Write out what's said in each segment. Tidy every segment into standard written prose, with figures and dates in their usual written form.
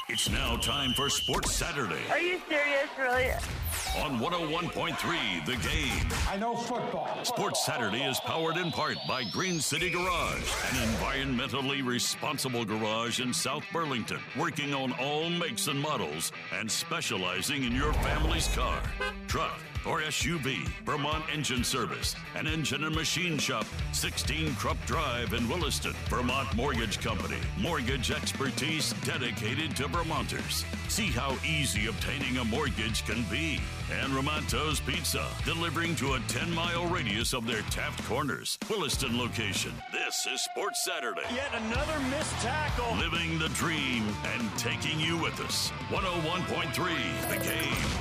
It's now time for Sports Saturday Are you serious, really? on 101.3 The Game. I know football. Sports Saturday is powered in part by Green City Garage, an environmentally responsible garage in South Burlington, working on all makes and models and specializing in your family's car, truck, or SUV. Vermont Engine Service, an engine and machine shop, 16 Krupp Drive in Williston. Vermont Mortgage Company, mortgage expertise dedicated to Vermonters. See how easy obtaining a mortgage can be. And Ramonto's Pizza, delivering to a 10-mile radius of their Taft Corners, Williston location. This is Sports Saturday. Yet another missed tackle. Living the dream and taking you with us. 101.3 The Game.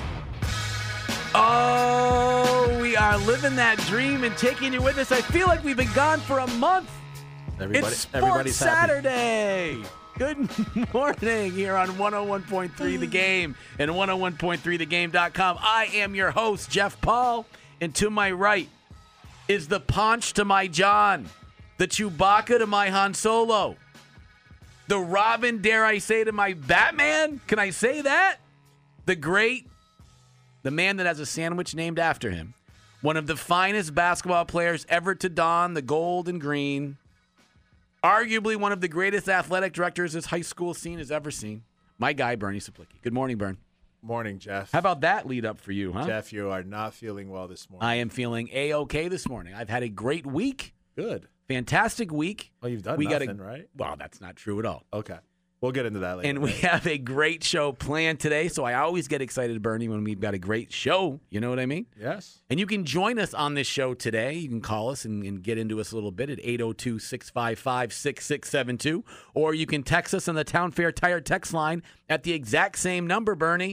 Oh, we are living that dream and taking you with us. I feel like we've been gone for a month. It's Sports Saturday. Good morning here on 101.3 The Game and 101.3thegame.com. I am your host, Jeff Paul, and to my right is the Ponch to my John, the Chewbacca to my Han Solo, the Robin, dare I say, to my Batman? Can I say that? The great, the man that has a sandwich named after him, one of the finest basketball players ever to don the gold and green, arguably one of the greatest athletic directors this high school scene has ever seen, my guy, Bernie Saplicki. Good morning, Bern. Morning, Jeff. How about that lead up for you, huh? Jeff, you are not feeling well this morning. I am feeling A-okay this morning. I've had a great week. Good. Fantastic week. Well, you've done nothing, right? Well, that's not true at all. Okay. We'll get into that later. And we have a great show planned today, so I always get excited, Bernie, when we've got a great show. You know what I mean? Yes. And you can join us on this show today. You can call us and get into us a little bit at 802-655-6672. Or you can text us on the Town Fair Tire text line at the exact same number, Bernie,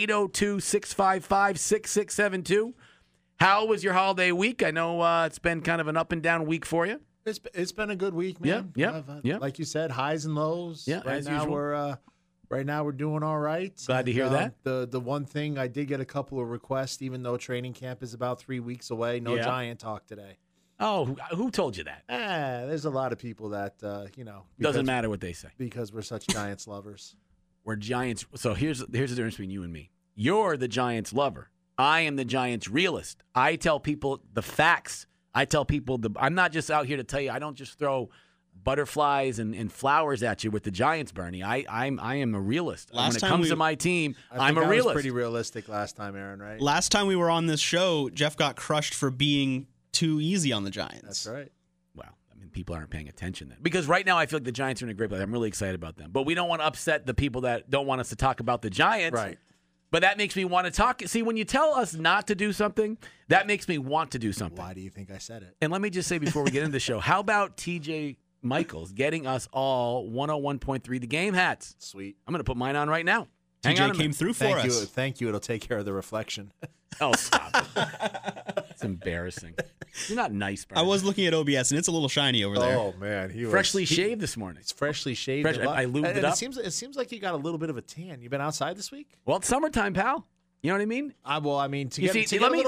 802-655-6672. How was your holiday week? I know it's been kind of an up and down week for you. It's been a good week, man. Yeah. Like you said, highs and lows. Yeah, right as now usual. We're doing all right. Glad to hear that. The one thing I did get a couple of requests, even though training camp is about 3 weeks away. No Giant talk today. Oh, who told you that? There's a lot of people that Doesn't matter what they say because we're such Giants lovers. We're Giants. So here's the difference between you and me. You're the Giants lover. I am the Giants realist. I tell people the facts. I tell people I'm not just out here to tell you. I don't just throw butterflies and flowers at you with the Giants, Bernie. I am a realist. When it comes to my team, I'm a realist. I was pretty realistic last time, Aaron, right? Last time we were on this show, Jeff got crushed for being too easy on the Giants. That's right. Well, I mean, people aren't paying attention then. Because right now I feel like the Giants are in a great place. I'm really excited about them. But we don't want to upset the people that don't want us to talk about the Giants. Right. But that makes me want to talk. See, when you tell us not to do something, that makes me want to do something. Why do you think I said it? And let me just say before we get into the show, how about TJ Michaels getting us all 101.3 The Game hats? Sweet. I'm going to put mine on right now. Hang on TJ came through for us. Thank you. It'll take care of the reflection. Oh, stop it. It's embarrassing. You're not nice, Brian. I was looking at OBS, and it's a little shiny over there. Oh, man. Freshly shaved this morning. It's freshly shaved. I lubed it up. It seems like you got a little bit of a tan. You been outside this week? Well, it's summertime, pal. You know what I mean? To get a little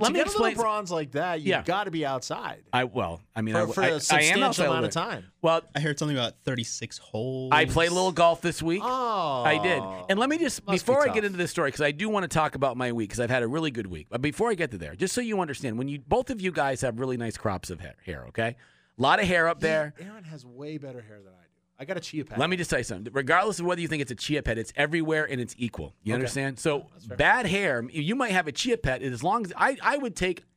bronze like that, you've got to be outside. For a substantial amount of time. Well, I heard something about 36 holes. I played a little golf this week. Oh, I did. And let me just, before I get into this story, because I do want to talk about my week, because I've had a really good week. But before I get to there, just so you understand, both of you guys have really nice crops of hair, okay? A lot of hair up there. Aaron has way better hair than I do. I got a chia pet. Let me just tell you something. Regardless of whether you think it's a chia pet, it's everywhere and it's equal. You understand? So bad hair, you might have a chia pet as long as I would take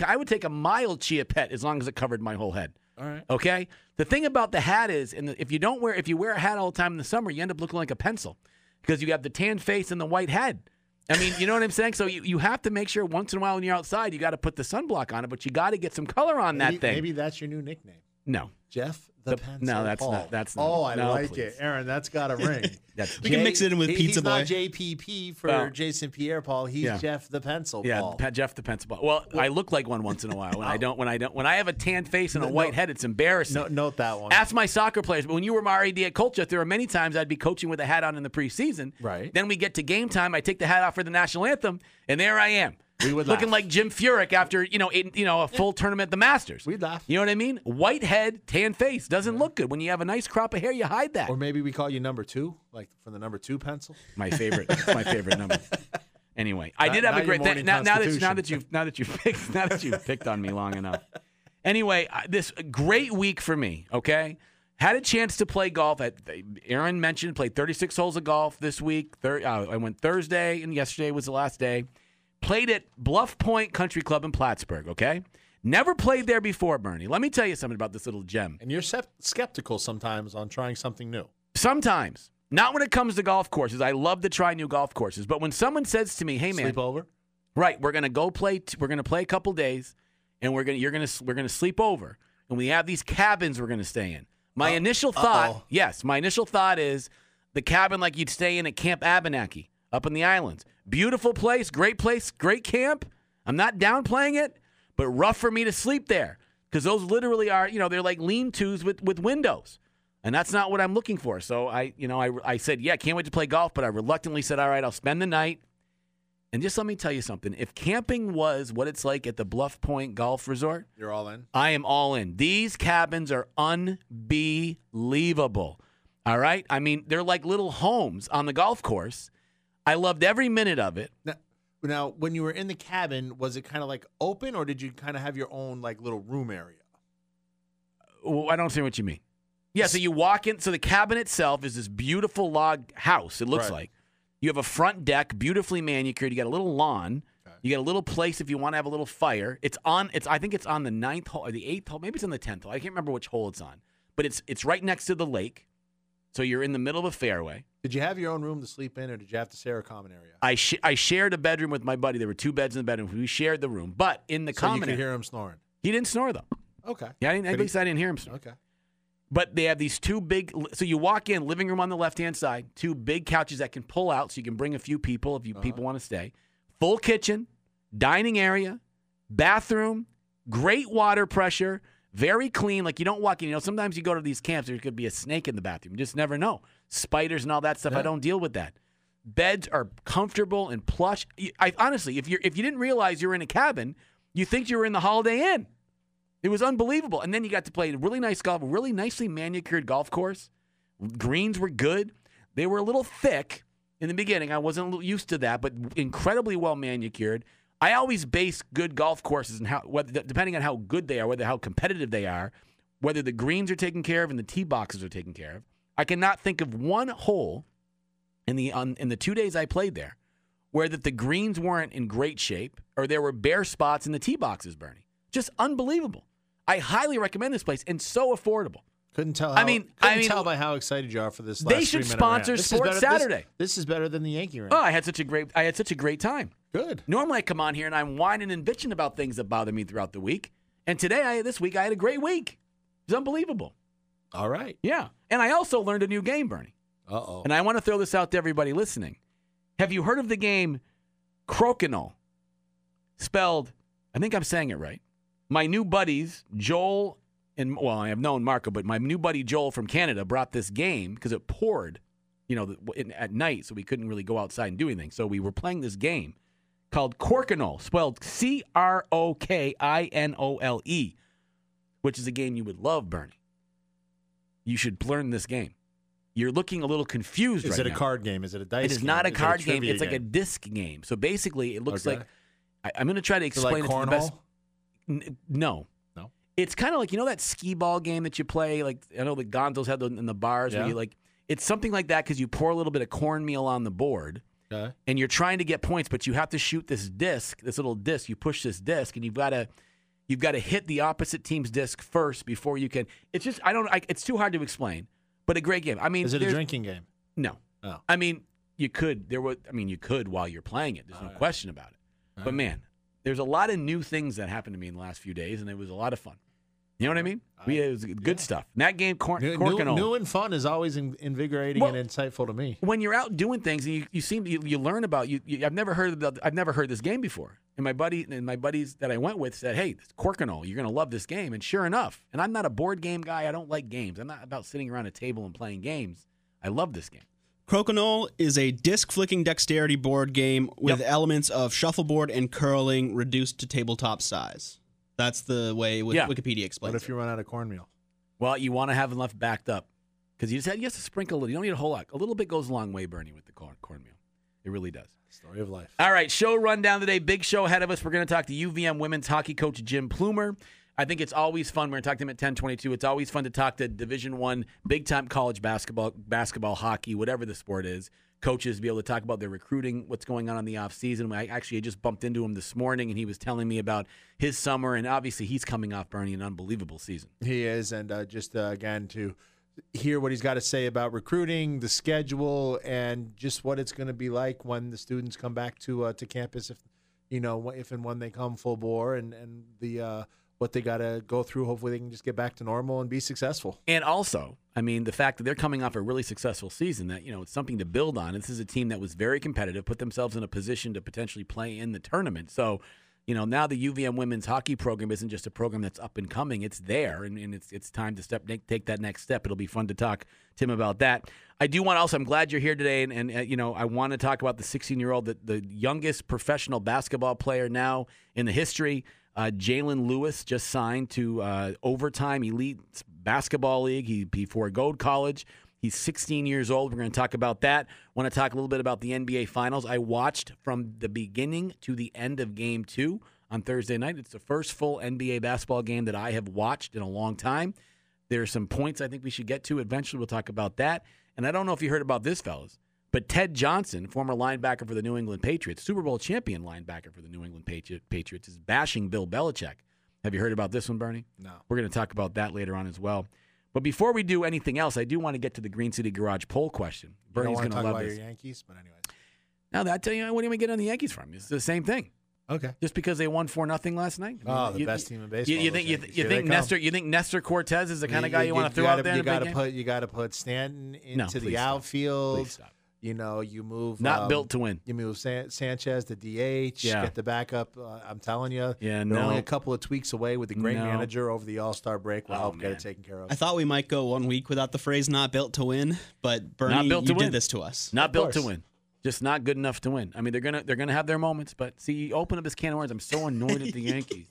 a mild chia pet as long as it covered my whole head. All right. Okay? The thing about the hat is, if you wear a hat all the time in the summer, you end up looking like a pencil because you have the tan face and the white head. I mean, you know what I'm saying? So you have to make sure once in a while when you're outside, you got to put the sunblock on it, but you got to get some color on that thing. Maybe that's your new nickname. No. Jeff the Pencil. No, that's Paul. not. That's not. Oh, I no, like please. it. Aaron, that's got a ring. We can mix it in with Pizza Boy. He's not JPP for Jason Pierre-Paul. He's Jeff the Pencil Paul. Yeah, Jeff the Pencil Paul. Well, I look like one once in a while. When I have a tan face and a white head, it's embarrassing. Note that one. Ask my soccer players. But when you were my RAD at Colchester, there were many times I'd be coaching with a hat on in the preseason. Right. Then we get to game time. I take the hat off for the national anthem, and there I am. We would looking laugh. like Jim Furyk after a full tournament at the Masters. We'd laugh. You know what I mean? White head, tan face doesn't look good. When you have a nice crop of hair, you hide that. Or maybe we call you number 2, like from the number 2 pencil. My favorite. That's my favorite number. Anyway, I did have a great thing. Now that you've picked on me long enough. Anyway, this great week for me. Okay, had a chance to play golf. Aaron mentioned played 36 holes of golf this week. I went Thursday, and yesterday was the last day. Played at Bluff Point Country Club in Plattsburgh. Okay, never played there before, Bernie. Let me tell you something about this little gem. And you're skeptical sometimes on trying something new. Sometimes. Not when it comes to golf courses. I love to try new golf courses. But when someone says to me, "Hey, man, Sleepover? Right, we're gonna go play. We're gonna play a couple days, and we're gonna sleep over, and we have these cabins we're gonna stay in." My initial thought is the cabin like you'd stay in at Camp Abenaki up in the islands. Beautiful place, great camp. I'm not downplaying it, but rough for me to sleep there because those literally are, they're like lean-tos with windows. And that's not what I'm looking for. So I said, yeah, can't wait to play golf, but I reluctantly said, all right, I'll spend the night. And just let me tell you something. If camping was what it's like at the Bluff Point Golf Resort, You're all in? I am all in. These cabins are unbelievable. All right? I mean, they're like little homes on the golf course. I loved every minute of it. Now, when you were in the cabin, was it kind of like open, or did you kind of have your own like little room area? Well, I don't see what you mean. Yeah, so you walk in. So the cabin itself is this beautiful log house, it looks like. You have a front deck, beautifully manicured. You got a little lawn. Okay. You got a little place if you want to have a little fire. I think it's on the 9th hole or the 8th hole. Maybe it's on the 10th hole. I can't remember which hole it's on. But it's right next to the lake. So you're in the middle of a fairway. Did you have your own room to sleep in, or did you have to share a common area? I shared a bedroom with my buddy. There were 2 beds in the bedroom. We shared the room. But in the common area. So you could hear him snoring? He didn't snore, though. Okay. Yeah, at least I didn't hear him snore. Okay. But they have these 2 big, so you walk in, living room on the left-hand side, 2 big couches that can pull out so you can bring a few people if people want to stay. Full kitchen, dining area, bathroom, great water pressure, very clean. Like you don't walk in, sometimes you go to these camps, there could be a snake in the bathroom. You just never know. Spiders and all that stuff, I don't deal with that. Beds are comfortable and plush. Honestly, if you didn't realize you were in a cabin, you think you were in the Holiday Inn. It was unbelievable. And then you got to play really nice golf, a really nicely manicured golf course. Greens were good. They were a little thick in the beginning. I wasn't used to that, but incredibly well manicured. I always base good golf courses and depending on how good they are, how competitive they are, whether the greens are taken care of and the tee boxes are taken care of. I cannot think of one hole in the 2 days I played there where the greens weren't in great shape or there were bare spots in the tee boxes, Bernie. Just unbelievable. I highly recommend this place, and so affordable. Couldn't tell. Tell by how excited you are for this. They should sponsor Sports Saturday. This is better than the Yankee rant. Oh, I had such a great time. Good. Normally, I come on here and I'm whining and bitching about things that bother me throughout the week, and this week I had a great week. It was unbelievable. All right. Yeah, and I also learned a new game, Bernie. Uh-oh. And I want to throw this out to everybody listening. Have you heard of the game Crokinole? Spelled, I think I'm saying it right. My new buddies, Joel, I have known Marco, but my new buddy Joel from Canada brought this game because it poured, at night, so we couldn't really go outside and do anything. So we were playing this game called Crokinole, spelled Crokinole, which is a game you would love, Bernie. You should learn this game. You're looking a little confused right now. Is it a card game? Is it a dice game? It is not a card game. It's like a disc game. So basically, it looks like I'm going to try to explain it to the best. No. It's kind of like, that skee ball game that you play. Like, I know the Gonzos have in the bars where you it's something like that because you pour a little bit of cornmeal on the board and you're trying to get points, but you have to shoot this little disc. You push this disc and you've got to hit the opposite team's disc first before you can. It's just, it's too hard to explain, but a great game. I mean, is it a drinking game? No. Oh. I mean, you could while you're playing it. There's no question about it. But man, there's a lot of new things that happened to me in the last few days, and it was a lot of fun. You know what I mean? It was good stuff. And that game, Crokinole. New and fun is always invigorating and insightful to me. When you're out doing things, and you learn about I've never heard this game before. And my buddies that I went with said, "Hey, it's Crokinole. You're going to love this game." And sure enough, and I'm not a board game guy. I don't like games. I'm not about sitting around a table and playing games. I love this game. Crokinole is a disc-flicking dexterity board game with elements of shuffleboard and curling reduced to tabletop size. That's the way Wikipedia explains it. What if you run out of cornmeal? Well, you want to have enough backed up because you have to sprinkle it. You don't need a whole lot. A little bit goes a long way, Bernie, with the cornmeal. It really does. Story of life. All right, show rundown today. Big show ahead of us. We're going to talk to UVM women's hockey coach Jim Plumer. I think it's always fun. We're going to talk to him at 10:22. It's always fun to talk to Division I, big-time college basketball, hockey, whatever the sport is, coaches, be able to talk about their recruiting, what's going on in the offseason. I just bumped into him this morning, and he was telling me about his summer, and obviously he's coming off, Bernie, an unbelievable season. He is, and again, to hear what he's got to say about recruiting, the schedule, and just what it's going to be like when the students come back to campus, if and when they come full bore, and the what they got to go through. Hopefully they can just get back to normal and be successful. And also, I mean, the fact that they're coming off a really successful season, that, it's something to build on. This is a team that was very competitive, put themselves in a position to potentially play in the tournament. So, now the UVM women's hockey program isn't just a program that's up and coming. It's there, and it's time to take that next step. It'll be fun to talk to him about that. I do want I'm glad you're here today, and I want to talk about the 16-year-old, the youngest professional basketball player now in the history. Jalen Lewis just signed to Overtime Elite Basketball League. He foregoed college. He's 16 years old. We're going to talk about that. Want to talk a little bit about the NBA Finals. I watched from the beginning to the end of Game 2 on Thursday night. It's the first full NBA basketball game that I have watched in a long time. There are some points I think we should get to. Eventually, we'll talk about that. And I don't know if you heard about this, fellas, but Ted Johnson, former linebacker for the New England Patriots, Super Bowl champion linebacker for the New England Patriots, is bashing Bill Belichick. Have you heard about this one, Bernie? No. We're going to talk about that later on as well. But before we do anything else, I do want to get to the Green City Garage poll question. Bernie's going to love this. Your Yankees, but anyways. Now, I tell you, what do we get on the Yankees from? It's the same thing. Okay. Just because they won 4-0 last night. The best team in baseball. You think Nestor Cortez is the kind of guy you want to throw out there? You got to put Stanton into the outfield. Please stop. You move. Not built to win. You move Sanchez to DH. Get the backup. I'm telling you. Yeah, they're only a couple of tweaks away with a great manager over the All-Star break. We'll help get it taken care of. I thought we might go 1 week without the phrase "not built to win," but Bernie, you did this to us. Not built to win. Just not good enough to win. I mean, they're gonna have their moments, but see, you open up this can of worms. I'm so annoyed at the Yankees.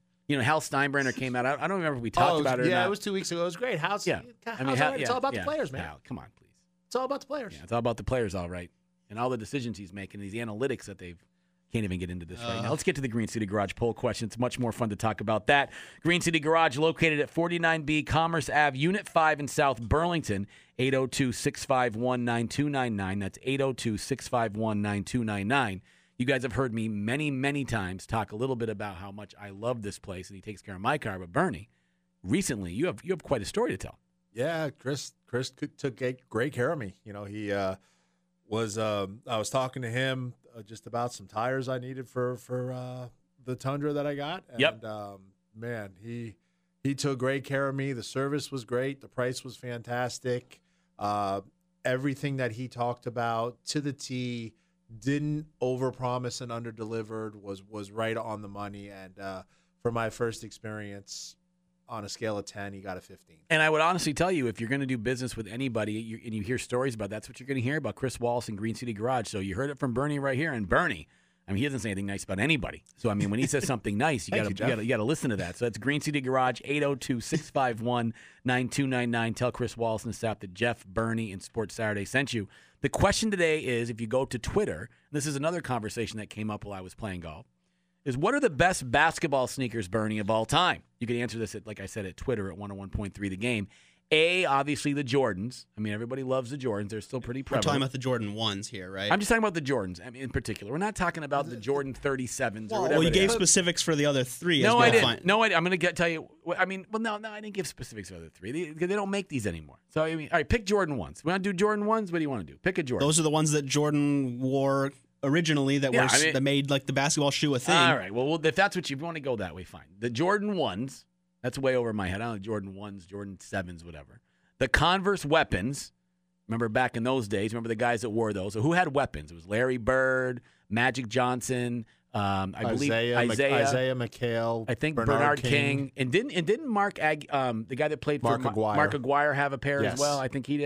Hal Steinbrenner came out. I don't remember if we talked about it or not. Yeah, it was 2 weeks ago. It was great. It's all about the players, man. Hal, come on, please. It's all about the players. Yeah, it's all about the players, all right. And all the decisions he's making, these analytics that can't even get into this right now. Let's get to the Green City Garage poll question. It's much more fun to talk about that. Green City Garage, located at 49B Commerce Ave, Unit 5 in South Burlington, 802-651-9299. That's 802-651-9299. You guys have heard me many, many times talk a little bit about how much I love this place, and he takes care of my car. But Bernie, recently you have quite a story to tell. Yeah, Chris took great care of me. He I was talking to him just about some tires I needed for the Tundra that I got. And, man, he took great care of me. The service was great. The price was fantastic. Everything that he talked about to the T, didn't overpromise and underdelivered, was right on the money. And for my first experience, on a scale of 10, he got a 15. And I would honestly tell you, if you're going to do business with anybody and you hear stories about that's what you're going to hear about Chris Wallace and Green City Garage. So you heard it from Bernie right here. And Bernie, he doesn't say anything nice about anybody. So, when he says something nice, you got to listen to that. So that's Green City Garage, 802-651-9299. Tell Chris Wallace and the staff that Jeff, Bernie, and Sports Saturday sent you. The question today is, if you go to Twitter, this is another conversation that came up while I was playing golf, is what are the best basketball sneakers, Bernie, of all time? You can answer this, like I said, at Twitter at 101.3 The Game. A, obviously the Jordans. Everybody loves the Jordans. They're still pretty prevalent. We're talking about the Jordan 1s here, right? I'm just talking about the Jordans in particular. We're not talking about the Jordan 37s or whatever. Well, you gave specifics for the other three. No, I didn't. No, I'm going to tell you. No, I didn't give specifics for the other three. They don't make these anymore. So, all right, pick Jordan 1s. We want to do Jordan 1s? What do you want to do? Pick a Jordan. Those are the ones that Jordan wore originally that made like the basketball shoe a thing. All right. Well, if that's what you want to go that way, fine. The Jordan 1s, that's way over my head. I don't know, Jordan 1s, Jordan 7s, whatever. The Converse weapons. Remember back in those days, remember the guys that wore those. So who had weapons? It was Larry Bird, Magic Johnson, Isaiah McHale, I think Bernard King. And didn't Mark the guy that played for Mark Aguirre have a pair as well? I think he did.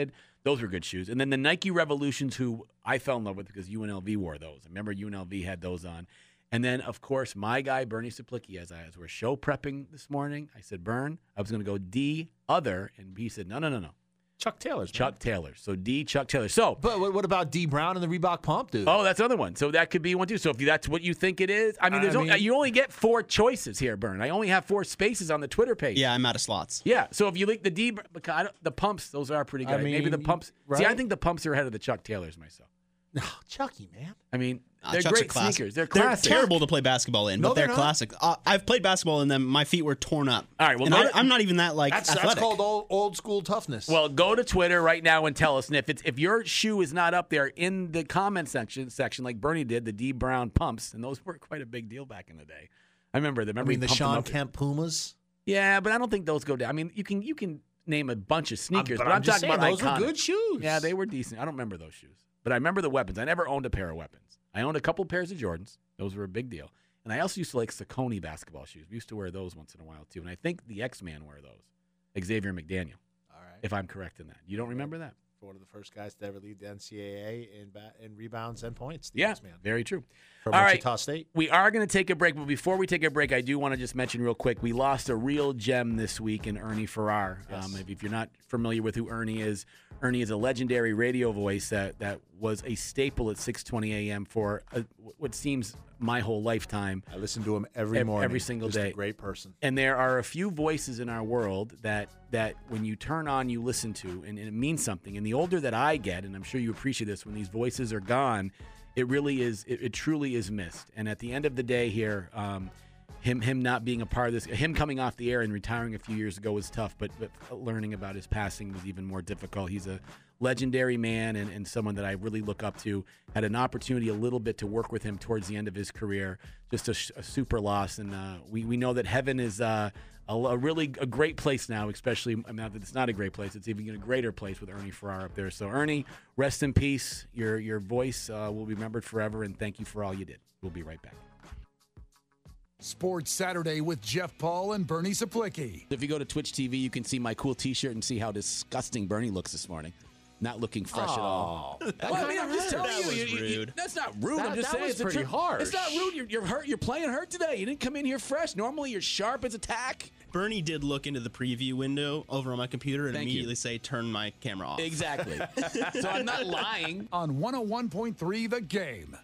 Those were good shoes. And then the Nike Revolutions, who I fell in love with because UNLV wore those. I remember UNLV had those on. And then, of course, my guy, Bernie Saplicki, as we're show prepping this morning, I said, Bern, I was going to go D, other. And he said, no. Chuck Taylor's. Chuck Taylor. So D, Chuck Taylor. So, but what about D Brown and the Reebok Pump, dude? Oh, that's another one. So that could be one too. So if that's what you think it is, you only get 4 choices here, Bern. I only have 4 spaces on the Twitter page. Yeah, I'm out of slots. Yeah. So if you like the D, the pumps, those are pretty good. Maybe the pumps. Right? See, I think the pumps are ahead of the Chuck Taylors myself. No, Chucky, man. I mean, they're great sneakers. They're classic. They're terrible to play basketball in, but they're classic. I've played basketball in them. My feet were torn up. All right, well, I'm not even that athletic. That's called old school toughness. Well, go to Twitter right now and tell us. And if your shoe is not up there in the comment section like Bernie did, the D Brown pumps, and those were quite a big deal back in the day. I remember them. the Sean Kemp Pumas. Yeah, but I don't think those go down. I mean, you can name a bunch of sneakers, but I'm talking about those iconic. were good shoes. Yeah, they were decent. I don't remember those shoes. But I remember the weapons. I never owned a pair of weapons. I owned a couple pairs of Jordans. Those were a big deal. And I also used to like Saucony basketball shoes. We used to wear those once in a while, too. And I think the X-Man wore those. Xavier McDaniel. All right. If I'm correct in that. You don't remember that? One of the first guys to ever lead the NCAA in rebounds and points. Yeah, X-Man. Very true. From Wichita State. We are going to take a break, but before we take a break, I do want to just mention real quick, we lost a real gem this week in Ernie Farrar. Yes. If you're not familiar with who Ernie is a legendary radio voice that was a staple at 6:20 a.m. for what seems my whole lifetime. I listen to him every morning. Every single day. A great person. And there are a few voices in our world that when you turn on, you listen to, and it means something. And the older that I get, and I'm sure you appreciate this, when these voices are gone, it really is, it truly is missed. And at the end of the day here, him not being a part of this, him coming off the air and retiring a few years ago was tough, but learning about his passing was even more difficult. He's a legendary man and someone that I really look up to. Had an opportunity a little bit to work with him towards the end of his career. Just a super loss. And we know that heaven is a great place now, especially now that it's not a great place. It's even a greater place with Ernie Farrar up there. So, Ernie, rest in peace. Your voice will be remembered forever, and thank you for all you did. We'll be right back. Sports Saturday with Jeff Paul and Bernie Saplicki. If you go to Twitch TV, you can see my cool T-shirt and see how disgusting Bernie looks this morning. Not looking fresh at all. I'm just telling you, that's not rude. I'm just saying it's pretty harsh. It's not rude. You're hurt. You're playing hurt today. You didn't come in here fresh. Normally, you're sharp as a tack. Bernie did look into the preview window over on my computer and immediately say, turn my camera off. Exactly. So I'm not lying. On 101.3 The Game.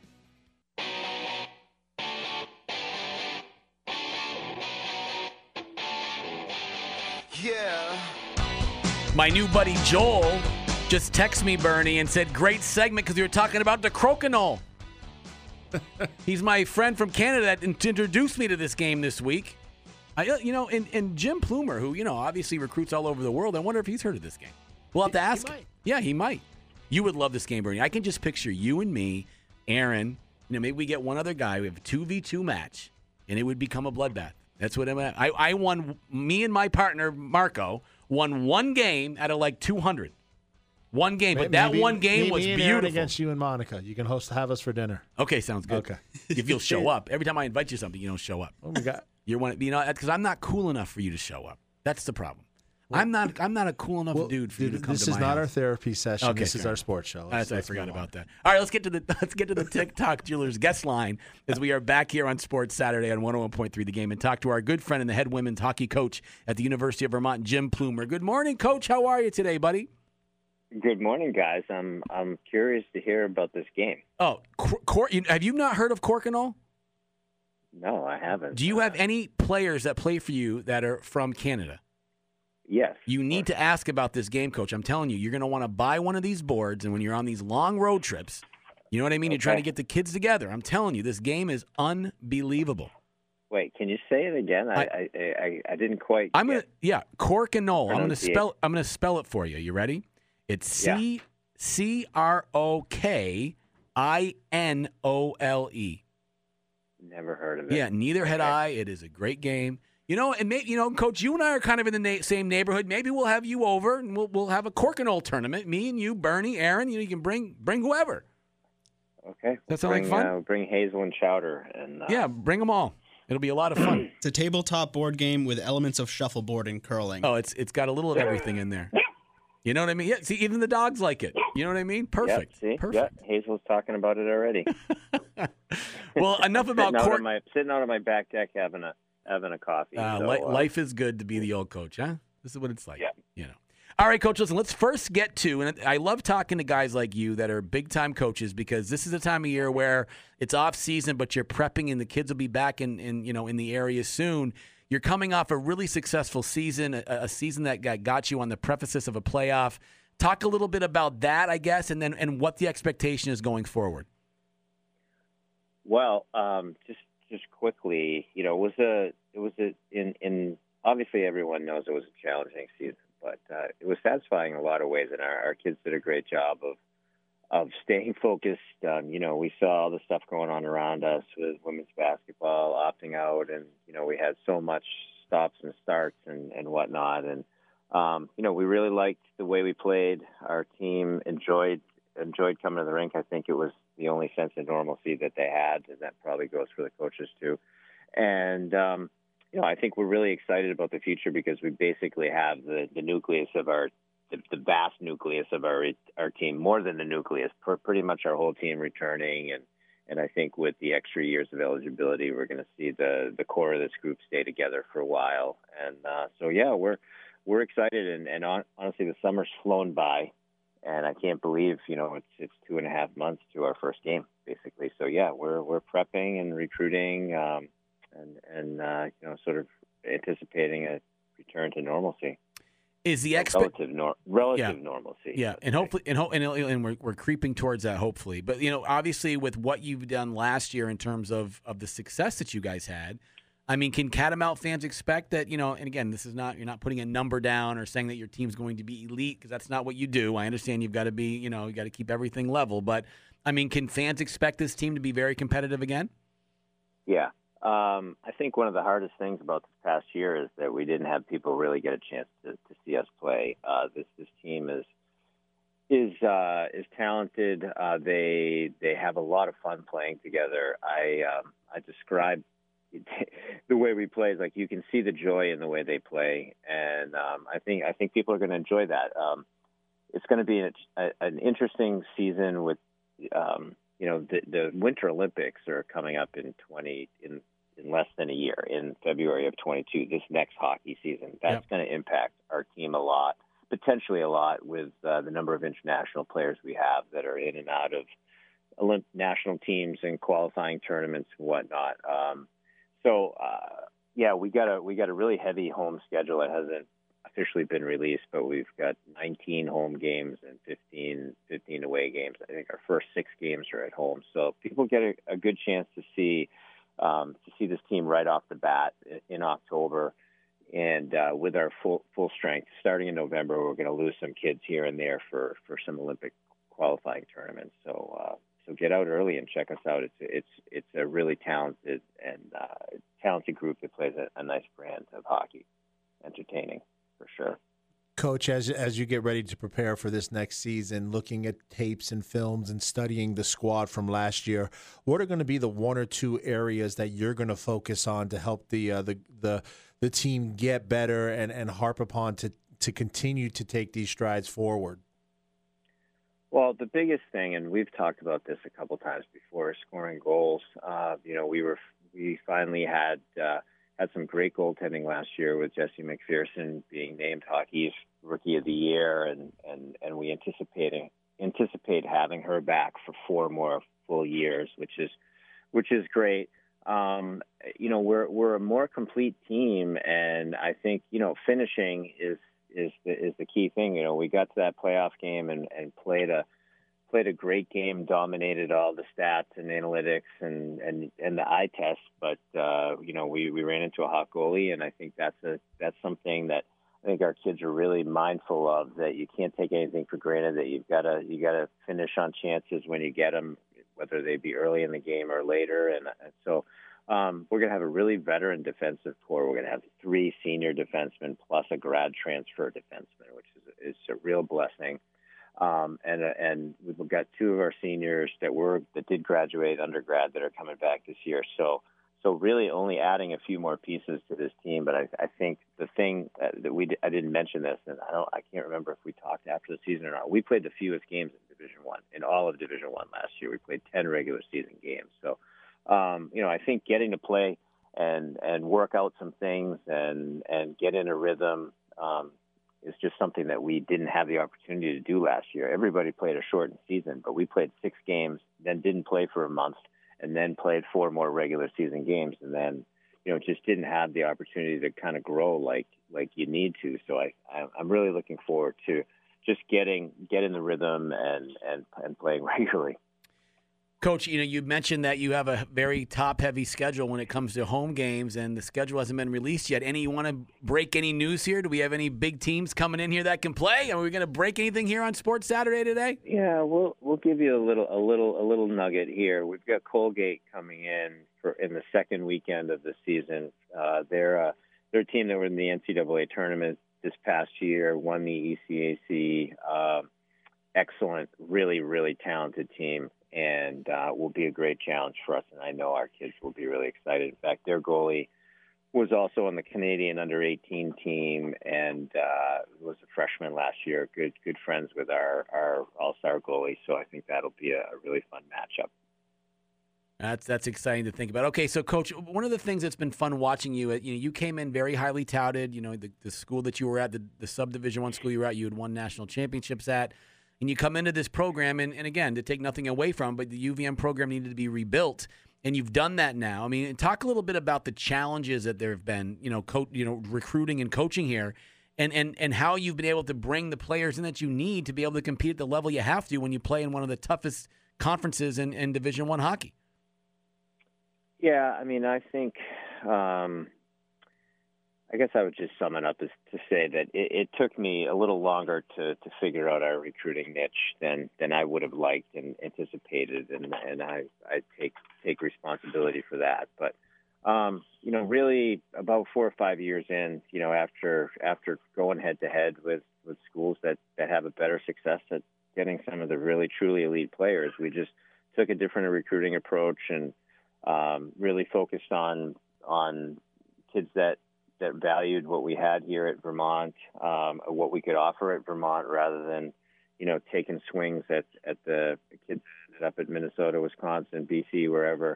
Yeah. My new buddy Joel just texted me, Bernie, and said, great segment because we were talking about the crokinole. He's my friend from Canada that introduced me to this game this week. And Jim Plumer, who, obviously recruits all over the world, I wonder if he's heard of this game. We'll have to ask him. Yeah, he might. You would love this game, Bernie. I can just picture you and me, Aaron, maybe we get one other guy. We have a 2v2 match, and it would become a bloodbath. That's what I won. Me and my partner, Marco, won one game out of like 200. One game, but that one game was beautiful. Aaron against you and Monica. You can have us for dinner. Okay, sounds good. Okay. If you'll show up. Every time I invite you to something, you don't show up. Oh my God. Because I'm not cool enough for you to show up. That's the problem. Well, I'm not a cool enough dude for you to come to my house. This is not our therapy session. Okay, this is our sports show. I forgot about that. All right, let's get to the TikTok Jewelers guest line as we are back here on Sports Saturday on 101.3 The Game and talk to our good friend and the head women's hockey coach at the University of Vermont, Jim Plumer. Good morning, Coach. How are you today, buddy? Good morning, guys. I'm curious to hear about this game. Oh, have you not heard of Corkinole? No, I haven't. Do you have any players that play for you that are from Canada? Yes. You need to ask about this game, Coach. I'm telling you, you're going to want to buy one of these boards, and when you're on these long road trips, you know what I mean? Okay. You're trying to get the kids together. I'm telling you, this game is unbelievable. Wait, can you say it again? I didn't quite. Corkinole. I'm gonna spell it for you. You ready? It's CROKINOLE. Never heard of it. Yeah, neither had I. It is a great game. And maybe, Coach, you and I are kind of in the same neighborhood. Maybe we'll have you over and we'll have a Corkinole tournament. Me and you, Bernie, Aaron. You can bring whoever. Okay. That sound like fun? Bring Hazel and Chowder and bring them all. It'll be a lot of fun. It's a tabletop board game with elements of shuffleboard and curling. Oh, it's got a little of everything in there. You know what I mean? Yeah. See, even the dogs like it. You know what I mean? Perfect. Yep, see? Perfect. Yep. Hazel's talking about it already. Well, enough about sitting out on my back deck having a coffee. Life is good to be the old coach, huh? This is what it's like. Yeah. You know. All right, Coach, listen, let's first get to, and I love talking to guys like you that are big-time coaches because this is a time of year where it's off-season, but you're prepping and the kids will be back in the area soon. You're coming off a really successful season, a season that got you on the precipice of a playoff. Talk a little bit about that, I guess, and what the expectation is going forward. Well, just quickly, it was obviously everyone knows it was a challenging season, but it was satisfying in a lot of ways, and our kids did a great job of staying focused. We saw all the stuff going on around us with women's basketball opting out, and we had so much stops and starts and whatnot, and we really liked the way we played. Our team enjoyed coming to the rink. I think it was the only sense of normalcy that they had, and that probably goes for the coaches too. And I think we're really excited about the future because we basically have the nucleus of the vast nucleus of our team, more than the nucleus, pretty much our whole team returning. And I think with the extra years of eligibility, we're going to see the core of this group stay together for a while. And we're excited. And honestly, the summer's flown by, and I can't believe, it's 2.5 months to our first game, basically. So we're prepping and recruiting, and sort of anticipating a return to normalcy. Is the relative normalcy? Yeah, and hopefully, and we're creeping towards that. Hopefully, but obviously, with what you've done last year in terms of the success that you guys had, I mean, can Catamount fans expect that? And again, you're not putting a number down or saying that your team's going to be elite because that's not what you do. I understand you've got to be, you got to keep everything level, but I mean, can fans expect this team to be very competitive again? Yeah. I think one of the hardest things about this past year is that we didn't have people really get a chance to see us play. This team is talented. They have a lot of fun playing together. I describe the way we play is like you can see the joy in the way they play, and I think people are going to enjoy that. It's going to be an interesting season with the Winter Olympics are coming up in less than a year, in February of 22, this next hockey season. That's going to impact our team a lot, potentially a lot, with the number of international players we have that are in and out of national teams and qualifying tournaments and whatnot. We got a really heavy home schedule. It hasn't officially been released, but we've got 19 home games and 15 away games. I think our first 6 games are at home, so people get a good chance to see this team right off the bat in October, and with our full strength. Starting in November, we're going to lose some kids here and there for some Olympic qualifying tournaments. So get out early and check us out. It's a really talented group that plays a nice brand of hockey, entertaining for sure. Coach, as you get ready to prepare for this next season, looking at tapes and films and studying the squad from last year, what are going to be the 1 or 2 areas that you're going to focus on to help the team get better and harp upon to continue to take these strides forward? Well, the biggest thing, and we've talked about this a couple times before, is scoring goals. We finally had some great goaltending last year with Jessie McPherson being named Hockey's Rookie of the Year, and we anticipate having her back for 4 more full years, which is great. We're a more complete team, and I think finishing is the key thing. We got to that playoff game and played a great game, dominated all the stats and analytics and the eye test, but we ran into a hot goalie, and I think that's something that I think our kids are really mindful of, that you can't take anything for granted, that you got to finish on chances when you get them, whether they be early in the game or later, and so we're going to have a really veteran defensive core. We're going to have 3 senior defensemen plus a grad transfer defenseman, which is a real blessing. And we've got 2 of our seniors that did graduate undergrad that are coming back this year. So So really only adding a few more pieces to this team. But I think the thing that I didn't mention this, and I can't remember if we talked after the season or not. We played the fewest games in Division I, in all of Division I last year. We played 10 regular season games. So, I think getting to play and work out some things and get in a rhythm is just something that we didn't have the opportunity to do last year. Everybody played a shortened season, but we played 6 games, then didn't play for a month, and then played 4 more regular season games, and then just didn't have the opportunity to kind of grow like you need to. So I'm really looking forward to just getting the rhythm and playing regularly. Coach, you mentioned that you have a very top-heavy schedule when it comes to home games, and the schedule hasn't been released yet. You want to break any news here? Do we have any big teams coming in here that can play? Are we going to break anything here on Sports Saturday today? Yeah, we'll give you a little nugget here. We've got Colgate coming in the second weekend of the season. They're a team that were in the NCAA tournament this past year, won the ECAC. Excellent, really, really talented team. And will be a great challenge for us, and I know our kids will be really excited. In fact, their goalie was also on the Canadian under-18 team and was a freshman last year. Good friends with our all-star goalie, so I think that'll be a really fun matchup. That's exciting to think about. Okay, so Coach, one of the things that's been fun watching you, you came in very highly touted. The school that you were at, the Subdivision I school you were at, you had won national championships at. And you come into this program, and again, to take nothing away from, but the UVM program needed to be rebuilt, and you've done that now. I mean, talk a little bit about the challenges that there have been, recruiting and coaching here, and how you've been able to bring the players in that you need to be able to compete at the level you have to when you play in one of the toughest conferences in Division I hockey. Yeah, I mean, I think I guess I would just sum it up as to say that it took me a little longer to figure out our recruiting niche than I would have liked and anticipated, and I take responsibility for that. But really about 4 or 5 years in, after going head to head with schools that have a better success at getting some of the really truly elite players, we just took a different recruiting approach and really focused on kids that valued what we had here at Vermont, what we could offer at Vermont, rather than, taking swings at the kids up at Minnesota, Wisconsin, BC, wherever,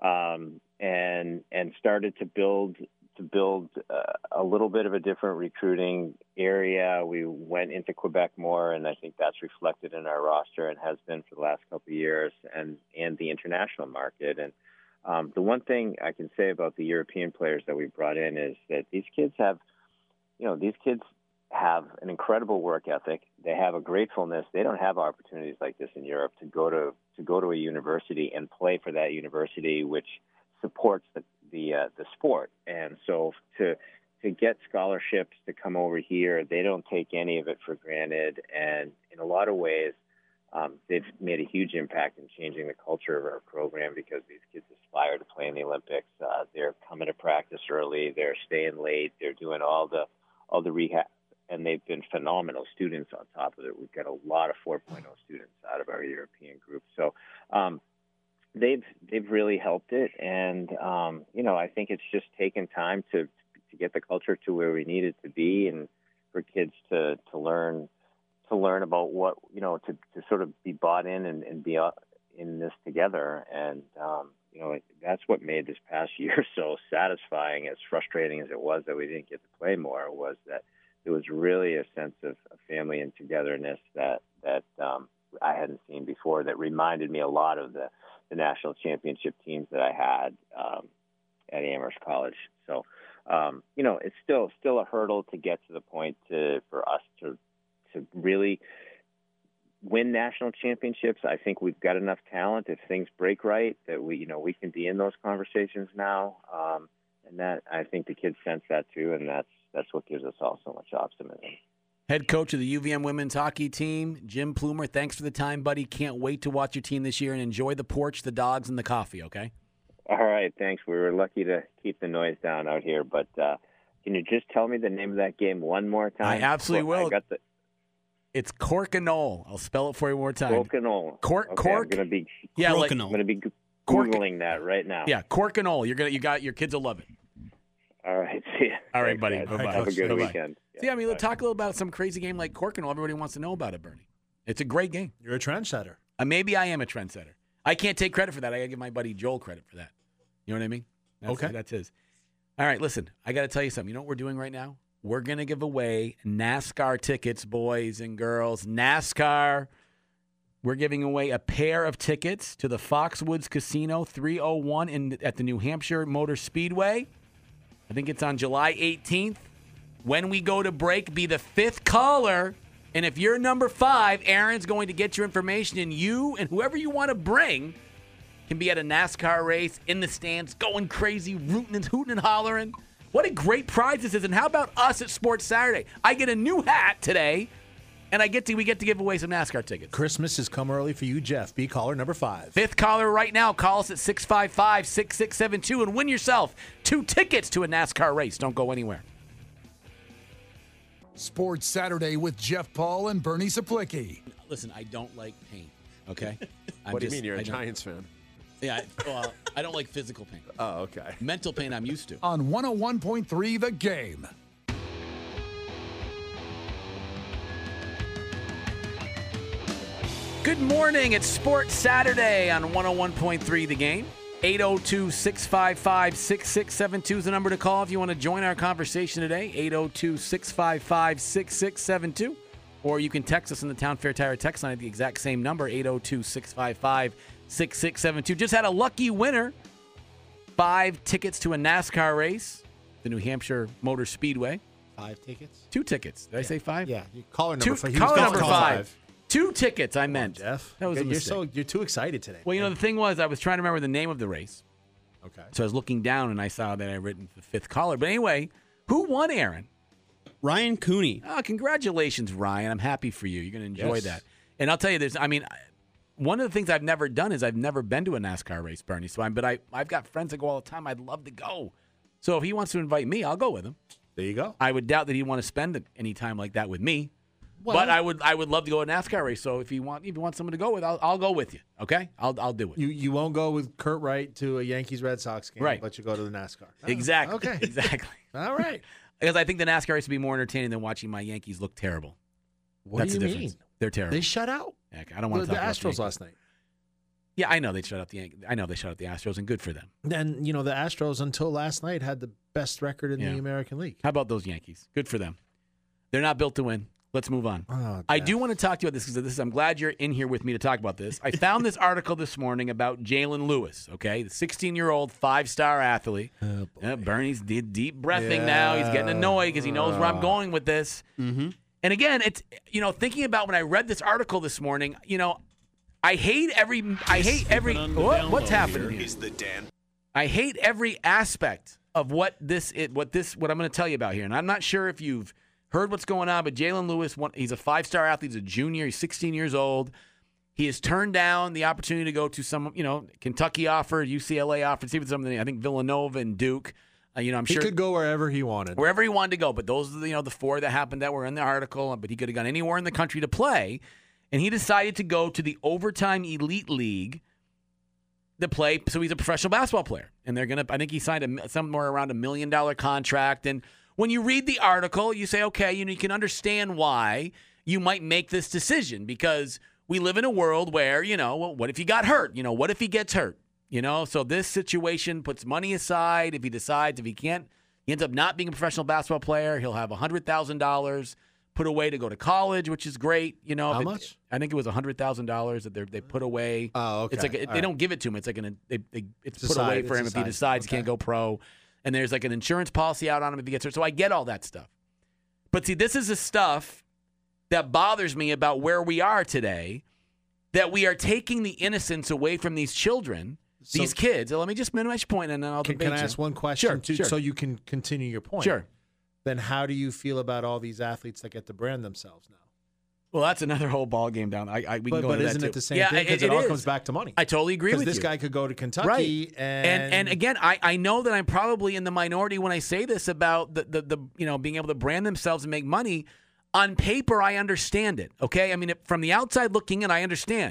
and started to build a little bit of a different recruiting area. We went into Quebec more, and I think that's reflected in our roster and has been for the last couple of years, and the international market. And the one thing I can say about the European players that we brought in is that these kids have an incredible work ethic. They have a gratefulness. They don't have opportunities like this in Europe to go to a university and play for that university, which supports the sport. And so to get scholarships to come over here, they don't take any of it for granted. And in a lot of ways, they've made a huge impact in changing the culture of our program, because these kids aspire to play in the Olympics. They're coming to practice early. They're staying late. They're doing all the rehab, and they've been phenomenal students on top of it. We've got a lot of 4.0 students out of our European group. So they've really helped it, and I think it's just taken time to get the culture to where we need it to be, and for kids to learn about what, to sort of be bought in and be in this together. And, that's what made this past year so satisfying, as frustrating as it was that we didn't get to play more, was that there was really a sense of family and togetherness that I hadn't seen before, that reminded me a lot of the national championship teams that I had at Amherst College. So, it's still a hurdle to get to the point for us to really win national championships. I think we've got enough talent, if things break right, that we can be in those conversations now. And that, I think the kids sense that too, and that's what gives us all so much optimism. Head coach of the UVM women's hockey team, Jim Plumer, thanks for the time, buddy. Can't wait to watch your team this year, and enjoy the porch, the dogs, and the coffee, okay? All right, thanks. We were lucky to keep the noise down out here, but can you just tell me the name of that game one more time? I absolutely will. It's Cork and Knoll. I'll spell it for you one more time. Cork and Knoll. Cork. I'm going to be. Yeah, I'm going to be Googling that right now. Yeah, cork and all. Your kids will love it. All right, see ya. All right, Thanks, buddy. guys. Bye-bye. Have a good Bye-bye. weekend. See, I mean, Bye. talk a little about some crazy game like cork and all. Everybody wants to know about it, Bernie. It's a great game. You're a trendsetter. Maybe I am a trendsetter. I can't take credit for that. I got to give my buddy Joel credit for that. You know what I mean? That's his. All right, listen. I got to tell you something. You know what we're doing right now? We're going to give away NASCAR tickets, boys and girls. NASCAR. We're giving away a pair of tickets to the Foxwoods Casino 301 at the New Hampshire Motor Speedway. I think it's on July 18th. When we go to break, be the 5th caller. And if you're number 5, Aaron's going to get your information, and you and whoever you want to bring can be at a NASCAR race in the stands, going crazy, rooting and hooting and hollering. What a great prize this is. And how about us at Sports Saturday? I get a new hat today, and we get to give away some NASCAR tickets. Christmas has come early for you, Jeff. Be caller number 5. 5th caller right now. Call us at 655-6672 and win yourself 2 tickets to a NASCAR race. Don't go anywhere. Sports Saturday with Jeff Paul and Bernie Saplicki. Listen, I don't like pain, okay? What do you mean? You're a Giants fan. Yeah, I don't like physical pain. Oh, okay. Mental pain I'm used to. On 101.3 The Game. Good morning. It's Sports Saturday on 101.3 The Game. 802-655-6672 is the number to call if you want to join our conversation today. 802-655-6672. Or you can text us on the Town Fair Tire text line at the exact same number, 802-655-6672. Just had a lucky winner. 5 tickets to a NASCAR race, the New Hampshire Motor Speedway. 5 tickets? 2 tickets. Did I say 5? Yeah. Caller number 5. Caller number 5. 2 tickets, I meant. Jeff. That was a mistake. You're too excited today. Well, the thing was, I was trying to remember the name of the race. Okay. So I was looking down, and I saw that I had written the 5th caller. But anyway, who won, Aaron? Ryan Cooney. Oh, congratulations, Ryan. I'm happy for you. You're going to enjoy that. And I'll tell you this. I mean, one of the things I've never done is I've never been to a NASCAR race, Bernie. But I've got friends that go all the time. I'd love to go. So if he wants to invite me, I'll go with him. There you go. I would doubt that he'd want to spend any time like that with me. Well, but I would love to go to a NASCAR race. So if you want someone to go with, I'll go with you. Okay, I'll do it. You won't go with Kurt Wright to a Yankees Red Sox game, right? But you go to the NASCAR. Exactly. Okay. Exactly. All right. Because I think the NASCAR race would be more entertaining than watching my Yankees look terrible. That's the do you difference. mean? They're terrible. They shut out. Heck, I don't want to the talk about Astros last night. Yeah, I know they shut out the Yankees. I know they shut out the Astros, and good for them. And the Astros until last night had the best record in the American League. How about those Yankees? Good for them. They're not built to win. Let's move on. Oh, I do want to talk to you about this because I'm glad you're in here with me to talk about this. I found this article this morning about Jalen Lewis, okay? The 16-year-old 5-star athlete. Oh, Bernie's deep breathing now. He's getting annoyed because he knows where I'm going with this. Mm-hmm. And again, it's thinking about when I read this article this morning, I hate every what's happening here? I hate every aspect of what I'm going to tell you about here. And I'm not sure if you've heard what's going on, but Jalen Lewis, he's a 5-star athlete. He's a junior. He's 16 years old. He has turned down the opportunity to go to some, Kentucky offered, UCLA offered, see something. I think Villanova and Duke. I'm sure he could go wherever he wanted. Wherever he wanted to go. But those are the 4 that happened that were in the article. But he could have gone anywhere in the country to play. And he decided to go to the Overtime Elite League to play. So he's a professional basketball player. And I think he signed somewhere around $1 million contract. And when you read the article, you say, okay, you can understand why you might make this decision because we live in a world where, what if he got hurt? What if he gets hurt? So this situation puts money aside. If he decides, if he can't, he ends up not being a professional basketball player. He'll have $100,000 put away to go to college, which is great. How much? I think it was $100,000 that they put away. Oh, okay. It's like they don't give it to him. It's like it's put away for him if he decides he can't go pro. And there's like an insurance policy out on him if he gets hurt. So I get all that stuff. But see, this is the stuff that bothers me about where we are today, that we are taking the innocence away from these children, these kids. Let me just minimize your point, and then I'll debate you. Can I ask one question, Sure. so you can continue your point? Sure. Then how do you feel about all these athletes that get to brand themselves now? Well, that's another whole ball game down. We can go into that, but isn't too. it the same thing? Because it all comes back to money. I totally agree with you. Because this guy could go to Kentucky. Right. And again, I know that I'm probably in the minority when I say this about the being able to brand themselves and make money. On paper, I understand it, okay? I mean, from the outside looking in, I understand.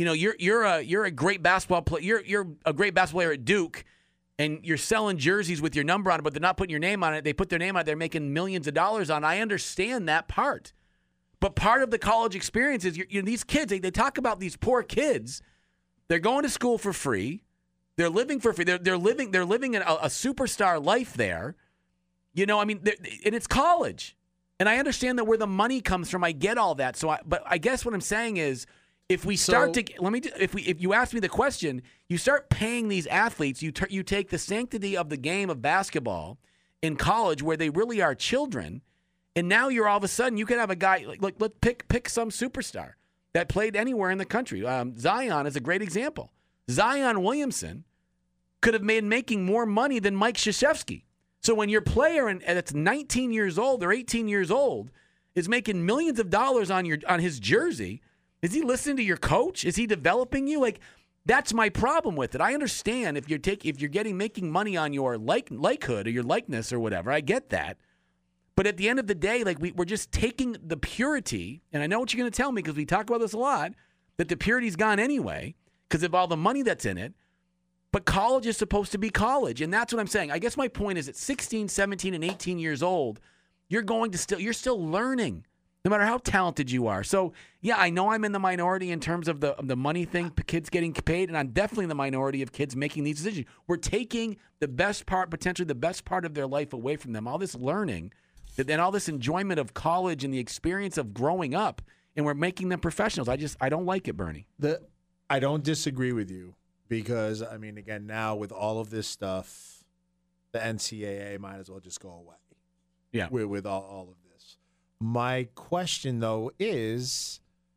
you're a great basketball player. You're a great basketball player at Duke, and you're selling jerseys with your number on it, but they're not putting your name on it. They put their name on it. They're making millions of dollars on it. I understand that part. But part of the college experience is these kids, they talk about these poor kids. They're going to school for free. They're living for free. They're living a superstar life there. And it's college. And I understand that where the money comes from. I get all that. But I guess what I'm saying is, if we start if you ask me the question, you start paying these athletes, you take the sanctity of the game of basketball in college where they really are children, and now you're all of a sudden you could have a guy like let's pick some superstar that played anywhere in the country. Zion is a great example. Zion Williamson could have been making more money than Mike Krzyzewski. So when your player and it's 19 years old or 18 years old is making millions of dollars on his jersey. Is he listening to your coach? Is he developing you? That's my problem with it. I understand if you're making money on your likehood or your likeness or whatever. I get that. But at the end of the day, we're just taking the purity, and I know what you're going to tell me because we talk about this a lot, that the purity's gone anyway because of all the money that's in it. But college is supposed to be college, and that's what I'm saying. I guess my point is at 16, 17, and 18 years old, you're still learning. No matter how talented you are. So, yeah, I know I'm in the minority in terms of the money thing, kids getting paid, and I'm definitely in the minority of kids making these decisions. We're taking potentially the best part of their life away from them, all this learning, and all this enjoyment of college and the experience of growing up, and we're making them professionals. I don't like it, Bernie. I don't disagree with you because, again, now with all of this stuff, the NCAA might as well just go away. Yeah. With all of this. My question, though, is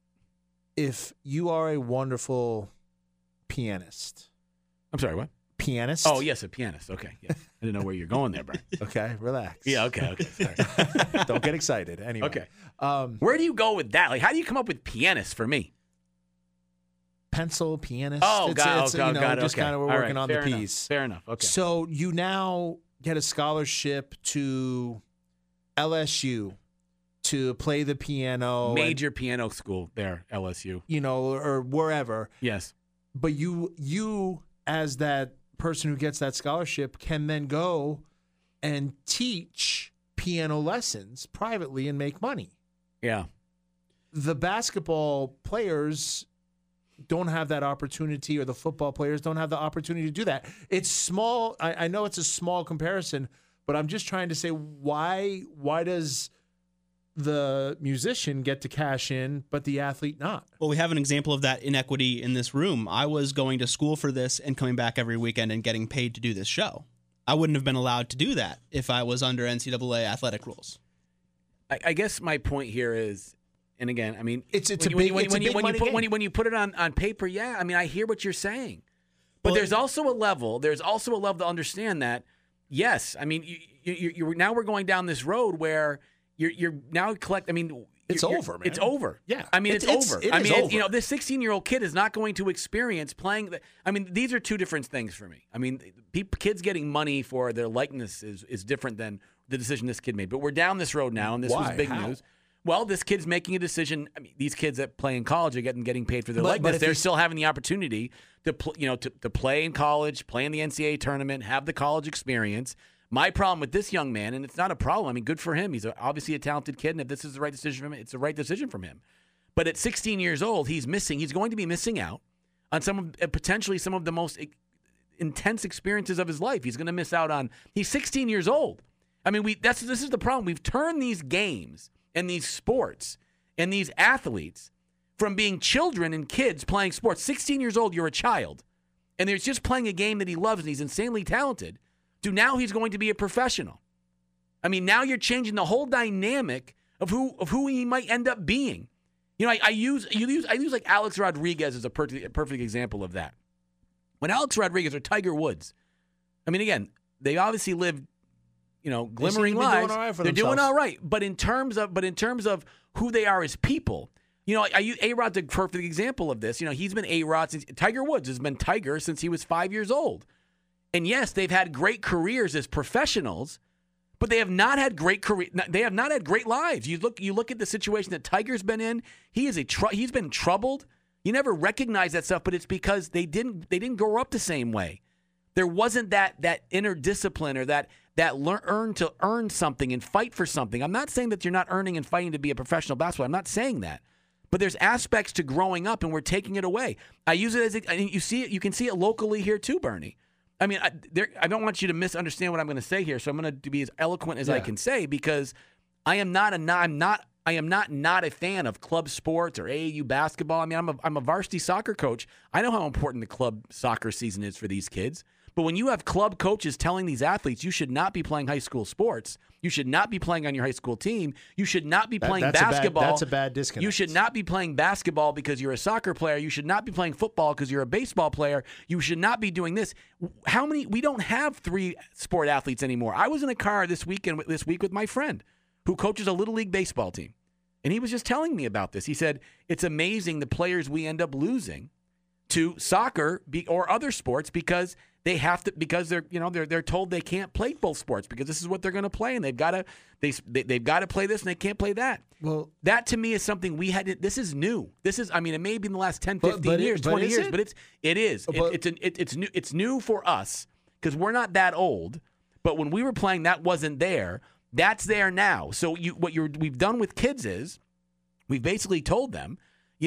if you are a wonderful pianist. I'm sorry, what? Pianist? Oh, yes, a pianist. Okay. Yeah. I didn't know where you're going there, Brian. Okay, relax. Yeah, okay. Sorry. Don't get excited. Anyway. Okay. Where do you go with that? How do you come up with pianist for me? Pencil, pianist. God. Just kind of we're working on the piece. Fair enough. Okay. So you now get a scholarship to LSU to play the piano. Major piano school there, LSU. Or wherever. Yes. But you as that person who gets that scholarship can then go and teach piano lessons privately and make money. Yeah. The basketball players don't have that opportunity, or the football players don't have the opportunity to do that. It's small. I know it's a small comparison, but I'm just trying to say why does the musician get to cash in, but the athlete not? Well, we have an example of that inequity in this room. I was going to school for this and coming back every weekend and getting paid to do this show. I wouldn't have been allowed to do that if I was under NCAA athletic rules. I guess my point here is, and again, it's a big money game. When you put it on paper, yeah, I hear what you're saying, but there's also a level to understand that. Yes, you're now we're going down this road where you're now it's over, man. It's over. Yeah, it's over. Over. This 16-year-old kid is not going to experience playing. These are two different things for me. Kids getting money for their likeness is different than the decision this kid made. But we're down this road now, and this was big news. Well, this kid's making a decision. These kids that play in college are getting paid for their likeness. They're still having the opportunity to play in college, play in the NCAA tournament, have the college experience. My problem with this young man, and it's not a problem. Good for him. He's obviously a talented kid, and if this is the right decision for him, it's the right decision from him. But at 16 years old, he's going to be missing out on potentially some of the most intense experiences of his life. He's going to miss out on. He's 16 years old. This is the problem. We've turned these games and these sports and these athletes from being children and kids playing sports. 16 years old, you're a child, and they're just playing a game that he loves and he's insanely talented. Now he's going to be a professional. Now you're changing the whole dynamic of who he might end up being. I use like Alex Rodriguez as a perfect example of that. When Alex Rodriguez or Tiger Woods, again, they obviously live, glimmering lives. They're doing all right. But in terms of who they are as people, A-Rod's a perfect example of this. He's been A-Rod since Tiger Woods has been Tiger since he was 5 years old. And yes, they've had great careers as professionals, but they have not had great They have not had great lives. You look at the situation that Tiger's been in. He's been troubled. You never recognize that stuff, but it's because they didn't grow up the same way. There wasn't that inner discipline or that earn to earn something and fight for something. I'm not saying that you're not earning and fighting to be a professional basketballer. I'm not saying that. But there's aspects to growing up, and we're taking it away. I use it you see it. You can see it locally here too, Bernie. I mean, I don't want you to misunderstand what I'm going to say here, so I'm going to be as eloquent as I can say, because I am not a fan of club sports or AAU basketball. I mean, I'm a varsity soccer coach. I know how important the club soccer season is for these kids. But when you have club coaches telling these athletes you should not be playing high school sports, you should not be playing on your high school team, you should not be playing basketball. That's a bad disconnect. You should not be playing basketball because you're a soccer player. You should not be playing football because you're a baseball player. You should not be doing this. We don't have 3 sport athletes anymore. I was in a car this week with my friend who coaches a little league baseball team. And he was just telling me about this. He said, it's amazing the players we end up losing to soccer or other sports because they have to, because they're told they can't play both sports because this is what they're going to play, and they've got to play this and they can't play that. Well, that to me is something we had. This is new. This is, I mean, it may be in the last 10, 15 years, 20 years, but it is. It's new. It's new for us because we're not that old. But when we were playing, that wasn't there. That's there now. So we've done with kids is we've basically told them,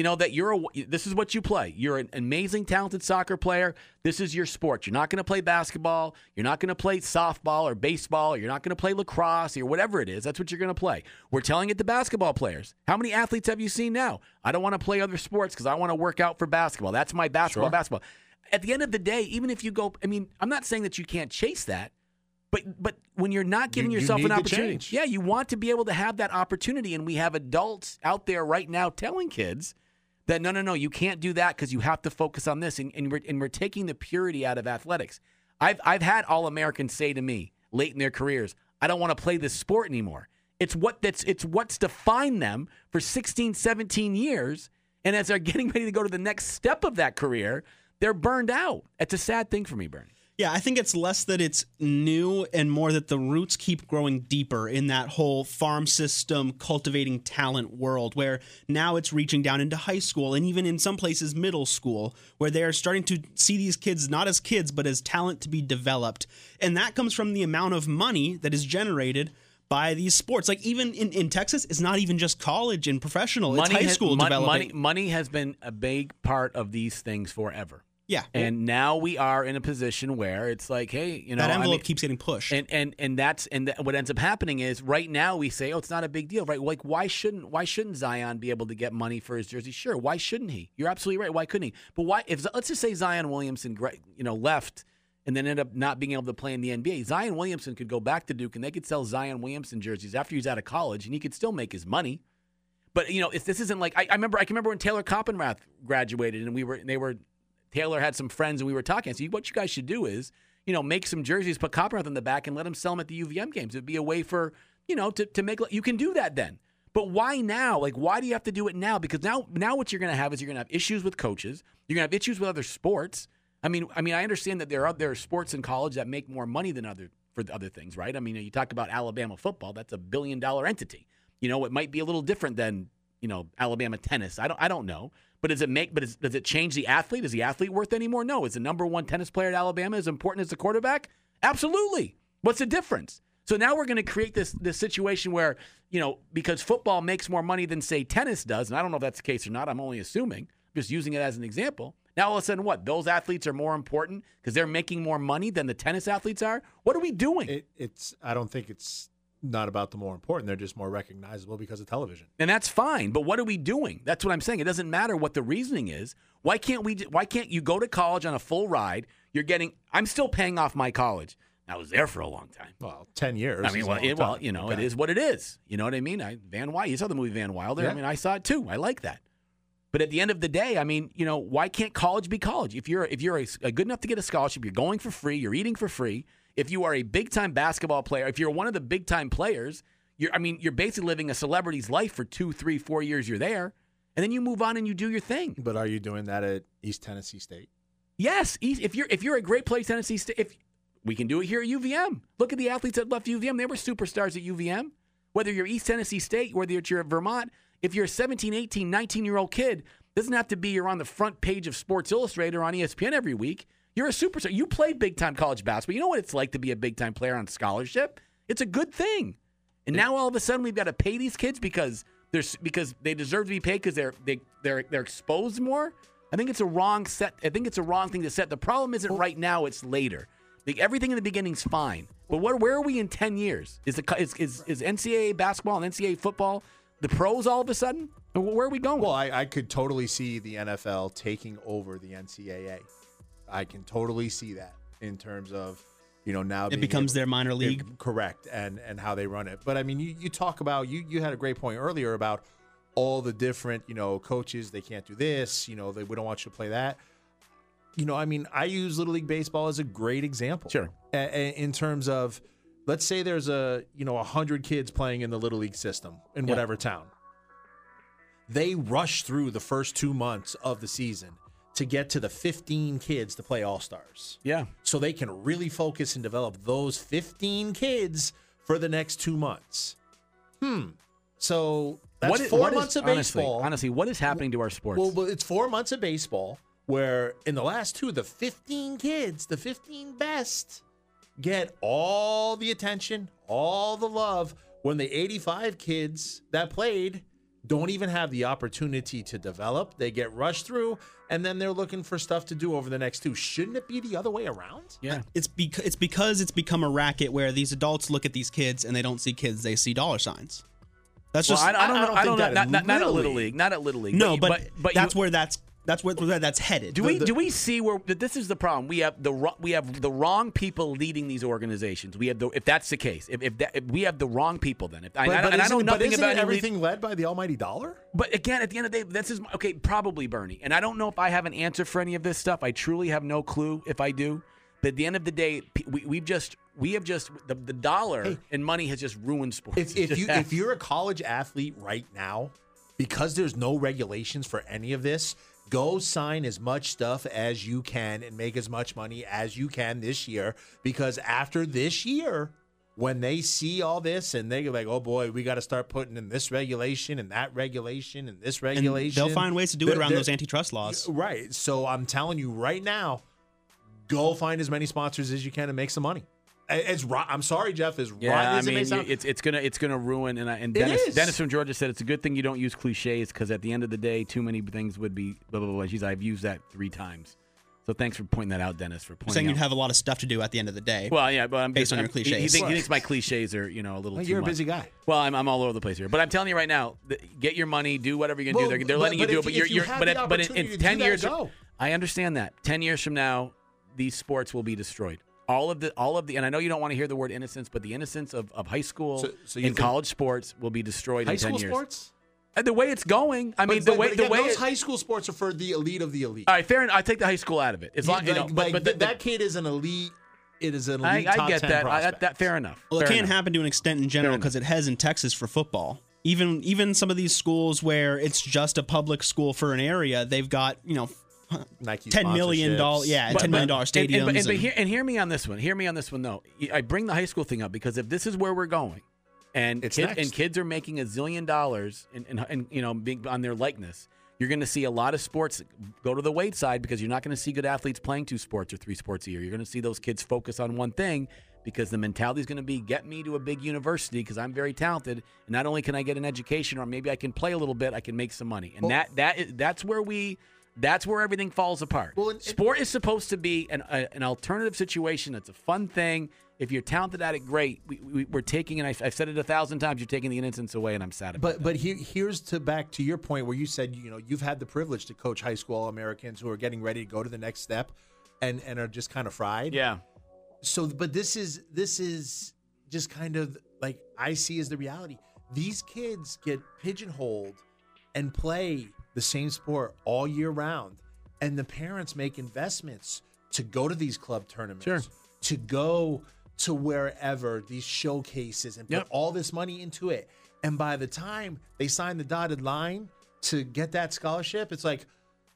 that this is what you play. You're an amazing, talented soccer player. This is your sport. You're not going to play basketball. You're not going to play softball or baseball. Or you're not going to play lacrosse or whatever it is. That's what you're going to play. We're telling it to basketball players. How many athletes have you seen now? I don't want to play other sports because I want to work out for basketball. That's my basketball. At the end of the day, even if you go, I mean, I'm not saying that you can't chase that. But when you're not giving yourself an opportunity, you want to be able to have that opportunity. And we have adults out there right now telling kids that no, you can't do that because you have to focus on this. And we're taking the purity out of athletics. I've had All-Americans say to me late in their careers, I don't want to play this sport anymore. It's what's defined them for 16, 17 years. And as they're getting ready to go to the next step of that career, they're burned out. It's a sad thing for me, Bernie. Yeah, I think it's less that it's new and more that the roots keep growing deeper in that whole farm system cultivating talent world, where now it's reaching down into high school and even in some places middle school, where they're starting to see these kids not as kids but as talent to be developed. And that comes from the amount of money that is generated by these sports. Like even in Texas, it's not even just college and professional, it's high school developing. Money has been a big part of these things forever. Yeah. And now we are in a position where it's like, hey, that envelope keeps getting pushed. And what ends up happening is right now we say, oh, it's not a big deal, right? Like why shouldn't Zion be able to get money for his jersey? Sure, why shouldn't he? You're absolutely right. Why couldn't he? But why if let's just say Zion Williamson left and then ended up not being able to play in the NBA. Zion Williamson could go back to Duke and they could sell Zion Williamson jerseys after he's out of college and he could still make his money. But if this isn't like I remember when Taylor Coppenrath graduated and Taylor had some friends and we were talking. So what you guys should do is, make some jerseys, put Coppenrath in the back and let him sell them at the UVM games. It'd be a way for, to make, you can do that then. But why now? Like, why do you have to do it now? Because now what you're going to have is you're going to have issues with coaches. You're going to have issues with other sports. I mean, I understand that there are sports in college that make more money than for other things, right? I mean, you talk about Alabama football, that's $1 billion entity. It might be a little different than, Alabama tennis. I don't know. But does it change the athlete? Is the athlete worth any more? No. Is the number one tennis player at Alabama as important as the quarterback? Absolutely. What's the difference? So now we're going to create this situation where, because football makes more money than, say, tennis does, and I don't know if that's the case or not. I'm only assuming, just using it as an example. Now all of a sudden, what? Those athletes are more important because they're making more money than the tennis athletes are? What are we doing? I don't think it's not about the more important. They're just more recognizable because of television. And that's fine. But what are we doing? That's what I'm saying. It doesn't matter what the reasoning is. Why can't you go to college on a full ride? I'm still paying off my college. I was there for a long time. Well, 10 years. I mean, It is what it is. You know what I mean? Van Wilder. You saw the movie Van Wilder. Yeah. I mean, I saw it too. I like that. But at the end of the day, I mean, why can't college be college? If you're good enough to get a scholarship, you're going for free, you're eating for free. If you are a big-time basketball player, if you're one of the big-time players, you're basically living a celebrity's life for 2, 3, 4 years you're there, and then you move on and you do your thing. But are you doing that at East Tennessee State? Yes. If you're a great player at Tennessee State, we can do it here at UVM. Look at the athletes that left UVM. They were superstars at UVM. Whether you're East Tennessee State, whether you're at Vermont, if you're a 17, 18, 19-year-old kid, doesn't have to be you're on the front page of Sports Illustrated or on ESPN every week. You're a superstar. You played big-time college basketball. You know what it's like to be a big-time player on scholarship? It's a good thing. And now all of a sudden we've got to pay these kids because they deserve to be paid because they're exposed more. I think it's a wrong set. I think it's a wrong thing to set. The problem isn't right now; it's later. Like, everything in the beginning's fine, but where are we in 10 years? Is NCAA basketball and NCAA football the pros all of a sudden? Where are we going? Well, I could totally see the NFL taking over the NCAA. I can totally see that in terms of, now it becomes their minor league. Correct, and how they run it. But I mean, you talk about, you had a great point earlier about all the different, coaches, they can't do this, we don't want you to play that. I mean, I use Little League Baseball as a great example. Sure. In terms of, let's say there's 100 kids playing in the Little League system in whatever town. They rush through the first 2 months of the season to get to the 15 kids to play All-Stars. Yeah. So they can really focus and develop those 15 kids for the next 2 months. So that's 4 months of baseball. Honestly, what is happening to our sports? Well, it's 4 months of baseball where in the last two, the 15 kids, the 15 best, get all the attention, all the love, when the 85 kids that played don't even have the opportunity to develop. They get rushed through, and then they're looking for stuff to do over the next two. Shouldn't it be the other way around? Yeah. It's because it's become a racket where these adults look at these kids and they don't see kids, they see dollar signs. That's just I don't know. Not at Little League. Not at Little League. No, but that's where that's headed. Do we see where this is the problem? We have the wrong people leading these organizations. If that's the case, if we have the wrong people, then I know nothing about everything led by the almighty dollar. But again, at the end of the day, this is okay. Probably Bernie, and I don't know if I have an answer for any of this stuff. I truly have no clue if I do. But at the end of the day, we have just the dollar and money has just ruined sports. If you're a college athlete right now, because there's no regulations for any of this, go sign as much stuff as you can and make as much money as you can this year. Because after this year, when they see all this and they're like, oh boy, we got to start putting in this regulation and that regulation and this regulation. And they'll find ways to do it around those antitrust laws. Right. So I'm telling you right now, go find as many sponsors as you can and make some money. I'm sorry, Jeff. It's gonna ruin. And Dennis from Georgia said it's a good thing you don't use cliches because at the end of the day, too many things would be blah blah blah. I've used that 3 times. So thanks for pointing that out, Dennis. Saying you'd have a lot of stuff to do at the end of the day. Well, yeah, but based on your cliches. He thinks my cliches are a little too much. You're a busy guy. Well, I'm all over the place here. But I'm telling you right now, get your money, do whatever you're gonna do. They're letting you do it. But in 10 years, I understand that 10 years from now, these sports will be destroyed. All of the, and I know you don't want to hear the word innocence, but the innocence of high school and college sports will be destroyed in 10 years. High school sports? And the way it's going, those high school sports are for the elite of the elite. All right, fair enough. I take the high school out of it. That kid is an elite. It is an elite. I get that. Fair enough. Well, it can't happen to an extent in general because it has in Texas for football. Even some of these schools where it's just a public school for an area, they've got Nike $10 million, $10 million stadiums. And hear me on this one. Hear me on this one, though. I bring the high school thing up because if this is where we're going, and kids are making $1 zillion and being on their likeness, you're going to see a lot of sports go to the weight side because you're not going to see good athletes playing 2 sports or 3 sports a year. You're going to see those kids focus on one thing because the mentality is going to be get me to a big university because I'm very talented, and not only can I get an education or maybe I can play a little bit, I can make some money, and that's where everything falls apart. Sport is supposed to be an alternative situation. It's a fun thing. If you're talented at it, great. We're taking, and I've said it 1,000 times, you're taking the innocence away, and I'm sad about that. But here's back to your point where you said, you've had the privilege to coach high school All-Americans who are getting ready to go to the next step and are just kind of fried. Yeah. So, but this is just kind of like I see as the reality. These kids get pigeonholed and play the same sport all year round, and the parents make investments to go to these club tournaments, to go to wherever these showcases and put all this money into it. And by the time they sign the dotted line to get that scholarship, it's like,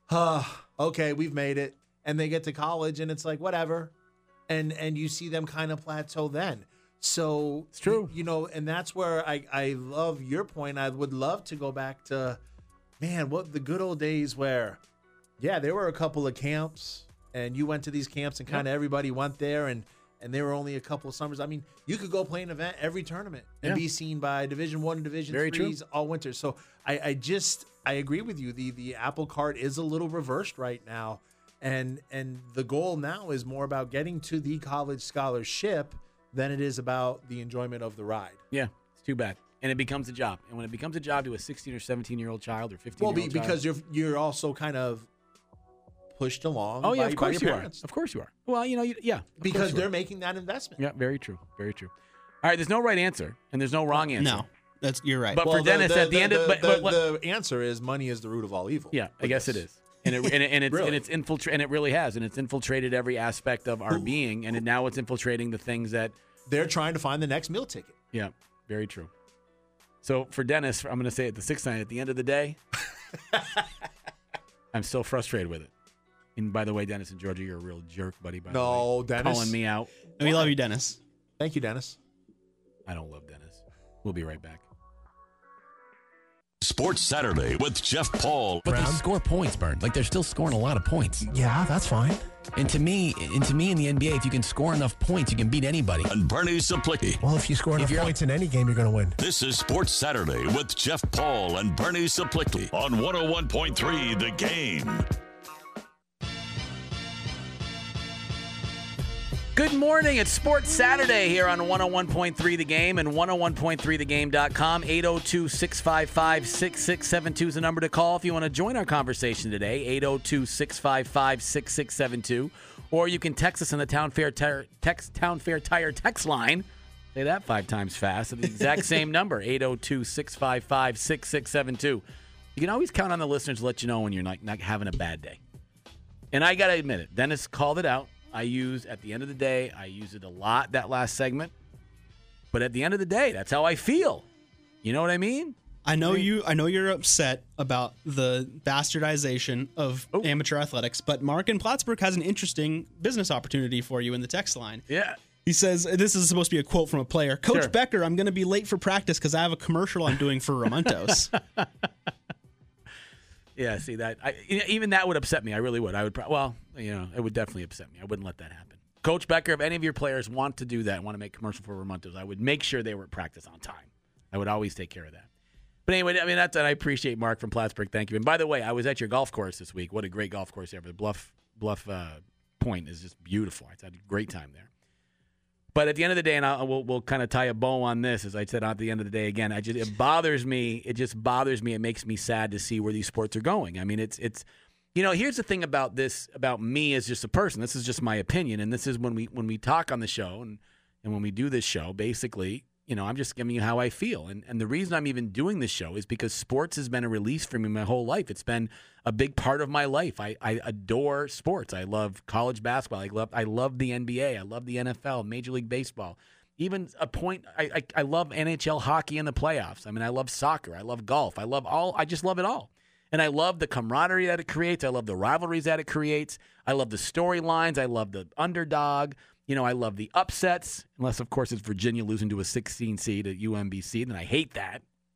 okay, we've made it. And they get to college and it's like, whatever. And you see them kind of plateau then. So it's true. And that's where I love your point. I would love to go back to, man, what the good old days where, yeah, there were a couple of camps and you went to these camps and kind of everybody went there and there were only a couple of summers. I mean, you could go play an event every tournament and be seen by Division I and Division IIIs all winter. So I agree with you. The apple cart is a little reversed right now. And the goal now is more about getting to the college scholarship than it is about the enjoyment of the ride. Yeah, it's too bad. And it becomes a job. And when it becomes a job to a 16 or 17-year-old child or 15-year-old child. Well, because you're also kind of pushed along of by course your you parents. are. Of course you are. Well, yeah. Because they're making that investment. Yeah, very true. Very true. All right, there's no right answer, and there's no wrong answer. No, you're right. But for Dennis, at the end of the answer is money is the root of all evil. Yeah, I guess it is. And it's infiltrated, and it really has, and it's infiltrated every aspect of our being, and now it's infiltrating the things that they're trying to find the next meal ticket. Yeah, very true. So for Dennis, I'm going to say it the sixth time. At the end of the day, I'm still frustrated with it. And by the way, Dennis and Georgia, you're a real jerk, buddy. By the way. Dennis, calling me out. We love you, Dennis. Thank you, Dennis. I don't love Dennis. We'll be right back. Sports Saturday with Jeff Paul. But they score points, Bern. Like, they're still scoring a lot of points. Yeah, that's fine. And to me in the NBA, if you can score enough points, you can beat anybody. And Bernie Saplicki. Well, if you score enough points in any game, you're going to win. This is Sports Saturday with Jeff Paul and Bernie Saplicki on 101.3 The Game. Good morning. It's Sports Saturday here on 101.3 The Game and 101.3thegame.com. 802-655-6672 is the number to call if you want to join our conversation today. 802-655-6672. Or you can text us on the Town Fair Tire text line. Say that 5 times fast at the exact same number, 802-655-6672. You can always count on the listeners to let you know when you're not having a bad day. And I got to admit it. Dennis called it out. At the end of the day, I use it a lot, that last segment. But at the end of the day, that's how I feel. You know what I mean? I know you're upset about the bastardization of amateur athletics, but Mark in Plattsburgh has an interesting business opportunity for you in the text line. Yeah. He says, this is supposed to be a quote from a player. Coach Becker, I'm going to be late for practice because I have a commercial I'm doing for Ramontos. Yeah, see that. Even that would upset me. I really would. I would. It would definitely upset me. I wouldn't let that happen. Coach Becker, if any of your players want to do that, want to make commercial for Ramontos, I would make sure they were at practice on time. I would always take care of that. But anyway, I mean, I appreciate Mark from Plattsburgh. Thank you. And by the way, I was at your golf course this week. What a great golf course ever. The Bluff Point is just beautiful. I had a great time there. But at the end of the day, and we'll kind of tie a bow on this, as I said at the end of the day again, it bothers me. It just bothers me. It makes me sad to see where these sports are going. I mean, it's here's the thing about this, about me as just a person. This is just my opinion, and this is when we talk on the show and when we do this show, basically, I'm just giving you how I feel. And the reason I'm even doing this show is because sports has been a release for me my whole life. It's been a big part of my life. I adore sports. I love college basketball. I love the NBA. I love the NFL, Major League Baseball. Even I love NHL hockey in the playoffs. I mean, I love soccer. I love golf. I just love it all. And I love the camaraderie that it creates. I love the rivalries that it creates. I love the storylines. I love the underdog. I love the upsets, unless, of course, it's Virginia losing to a 16 seed at UMBC. Then I hate that.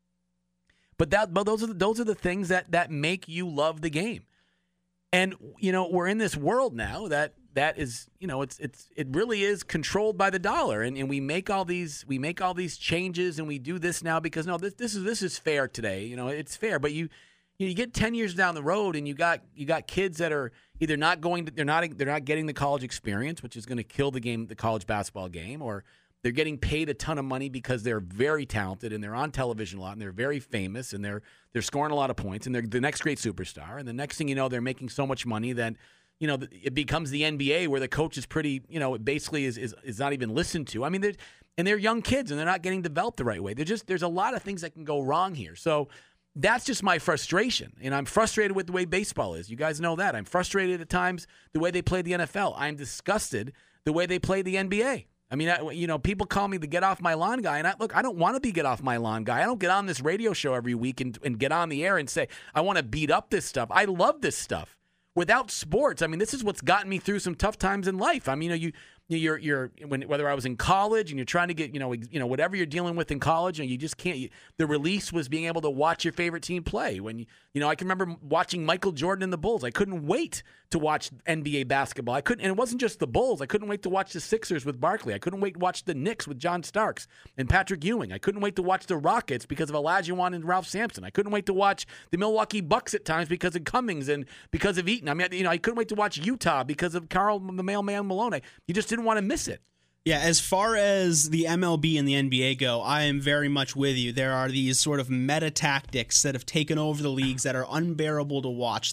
But those are the things that make you love the game. And we're in this world now that is it really is controlled by the dollar, and we make all these changes, and we do this now because this is fair today. It's fair, but you get 10 years down the road, and you got kids that are either not they're not getting the college experience, which is going to kill the college basketball game, or they're getting paid a ton of money because they're very talented and they're on television a lot and they're very famous and they're scoring a lot of points and they're the next great superstar. And the next thing you know, they're making so much money that it becomes the NBA where the coach is pretty basically is not even listened to. I mean, they're young kids and they're not getting developed the right way. There's a lot of things that can go wrong here. So that's just my frustration, and I'm frustrated with the way baseball is. You guys know that. I'm frustrated at times the way they play the NFL. I'm disgusted the way they play the NBA. I mean, people call me the get off my lawn guy, and I don't want to be get off my lawn guy. I don't get on this radio show every week and get on the air and say I want to beat up this stuff. I love this stuff. Without sports, I mean, this is what's gotten me through some tough times in life. I mean, whether I was in college and you're trying to get, whatever you're dealing with in college, and you just can't. The release was being able to watch your favorite team play. When I can remember watching Michael Jordan and the Bulls. I couldn't wait to watch NBA basketball. And it wasn't just the Bulls. I couldn't wait to watch the Sixers with Barkley. I couldn't wait to watch the Knicks with John Starks and Patrick Ewing. I couldn't wait to watch the Rockets because of Olajuwon and Ralph Sampson. I couldn't wait to watch the Milwaukee Bucks at times because of Cummings and because of Eaton. I mean, I couldn't wait to watch Utah because of Karl the Mailman Malone. You just didn't want to miss it. Yeah, as far as the MLB and the NBA go, I am very much with you. There are these sort of meta tactics that have taken over the leagues that are unbearable to watch.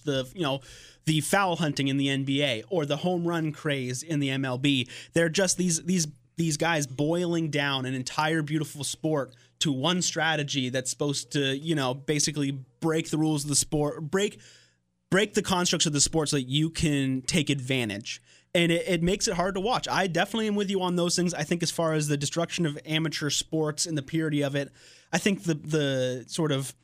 The foul hunting in the NBA or the home run craze in the MLB. They're just these guys boiling down an entire beautiful sport to one strategy that's supposed to, basically break the rules of the sport, break the constructs of the sport so that you can take advantage. And it makes it hard to watch. I definitely am with you on those things. I think as far as the destruction of amateur sports and the purity of it, I think the sort of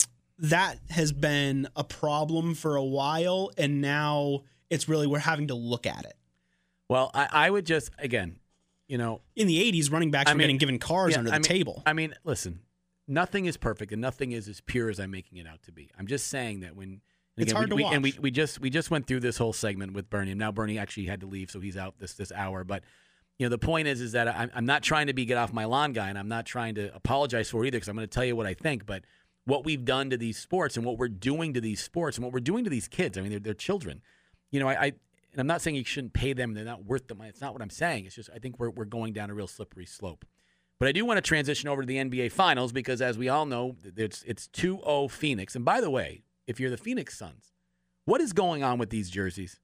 that has been a problem for a while, and now it's really we're having to look at it. Well, I would just, again, in the 80s, running backs were getting given cars under the table. I mean, listen, nothing is perfect, and nothing is as pure as I'm making it out to be. I'm just saying that when... It's hard to watch. And we just went through this whole segment with Bernie, and now Bernie actually had to leave, so he's out this hour. But the point is that I'm not trying to be get off my lawn guy, and I'm not trying to apologize for it either, because I'm going to tell you what I think. But what we've done to these sports, and what we're doing to these sports, and what we're doing to these kids, I mean, they're children. And I'm not saying you shouldn't pay them; they're not worth the money. It's not what I'm saying. It's just I think we're going down a real slippery slope. But I do want to transition over to the NBA Finals because, as we all know, it's 2-0 Phoenix. And by the way, if you're the Phoenix Suns, what is going on with these jerseys?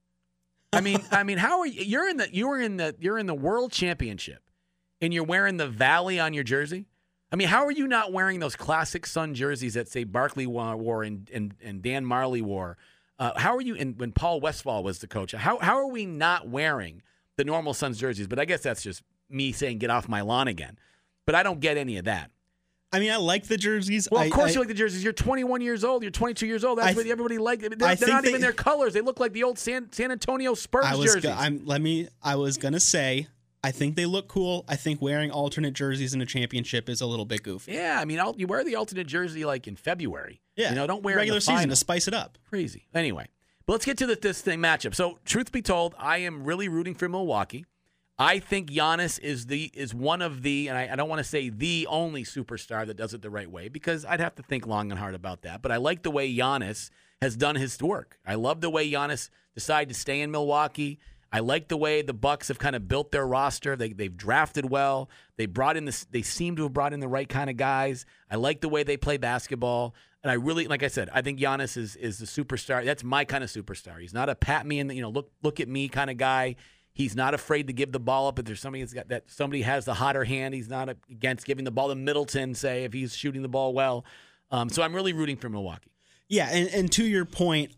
I mean, how are you? You're in the World Championship, and you're wearing the Valley on your jersey. I mean, how are you not wearing those classic Sun jerseys that say Barkley wore and Dan Marley wore? How are you? And when Paul Westphal was the coach, how are we not wearing the normal Suns jerseys? But I guess that's just me saying get off my lawn again. But I don't get any of that. I mean, I like the jerseys. Well, of course you like the jerseys. You're 21 years old. You're 22 years old. That's what everybody likes. They're not even their colors. They look like the old San Antonio Spurs jerseys. I was going to say, I think they look cool. I think wearing alternate jerseys in a championship is a little bit goofy. Yeah, I mean, you wear the alternate jersey like in February. Yeah. Don't wear regular it in the final season to spice it up. Crazy. Anyway, but let's get to this thing matchup. So, truth be told, I am really rooting for Milwaukee. I think Giannis is one of the, and I don't want to say the only superstar that does it the right way because I'd have to think long and hard about that. But I like the way Giannis has done his work. I love the way Giannis decided to stay in Milwaukee. I like the way the Bucks have kind of built their roster. They've drafted well. They seem to have brought in the right kind of guys. I like the way they play basketball. And I really, like I said, I think Giannis is the superstar. That's my kind of superstar. He's not a pat me in the, look at me kind of guy. He's not afraid to give the ball up if there's somebody somebody has the hotter hand. He's not against giving the ball to Middleton, say, if he's shooting the ball well. So I'm really rooting for Milwaukee. Yeah, and to your point,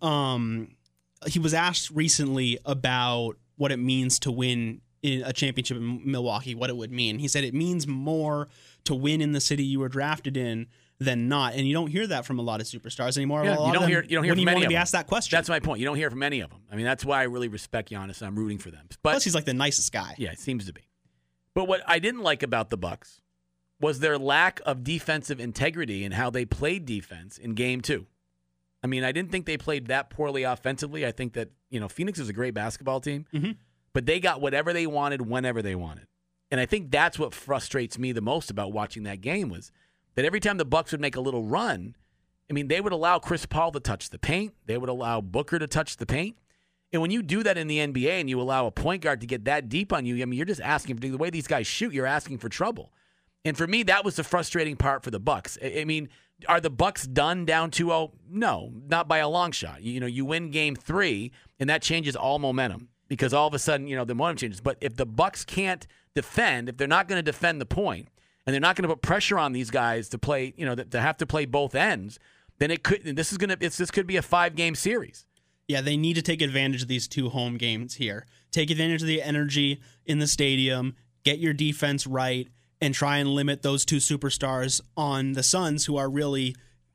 he was asked recently about what it means to win in a championship in Milwaukee, what it would mean. He said it means more to win in the city you were drafted in than not, and you don't hear that from a lot of superstars anymore. Yeah, you don't hear from many want to be of asked that question. That's my point. You don't hear from any of them. I mean, that's why I really respect Giannis. And I'm rooting for them. But plus, he's like the nicest guy. Yeah, it seems to be. But what I didn't like about the Bucks was their lack of defensive integrity in how they played defense in Game 2. I mean, I didn't think they played that poorly offensively. I think that Phoenix is a great basketball team, but they got whatever they wanted whenever they wanted, and I think that's what frustrates me the most about watching that game was that every time the Bucks would make a little run, I mean, they would allow Chris Paul to touch the paint. They would allow Booker to touch the paint. And when you do that in the NBA and you allow a point guard to get that deep on you, I mean, you're just asking for the way these guys shoot, you're asking for trouble. And for me, that was the frustrating part for the Bucks. I mean, are the Bucks done down 2-0? No, not by a long shot. You win Game 3, and that changes all momentum because all of a sudden, the momentum changes. But if the Bucks can't defend, if they're not going to defend the point, and they're not going to put pressure on these guys to play, to have to play both ends, then this could be a 5-game series. Yeah, they need to take advantage of these 2 home games here. Take advantage of the energy in the stadium, get your defense right, and try and limit those 2 superstars on the Suns who are really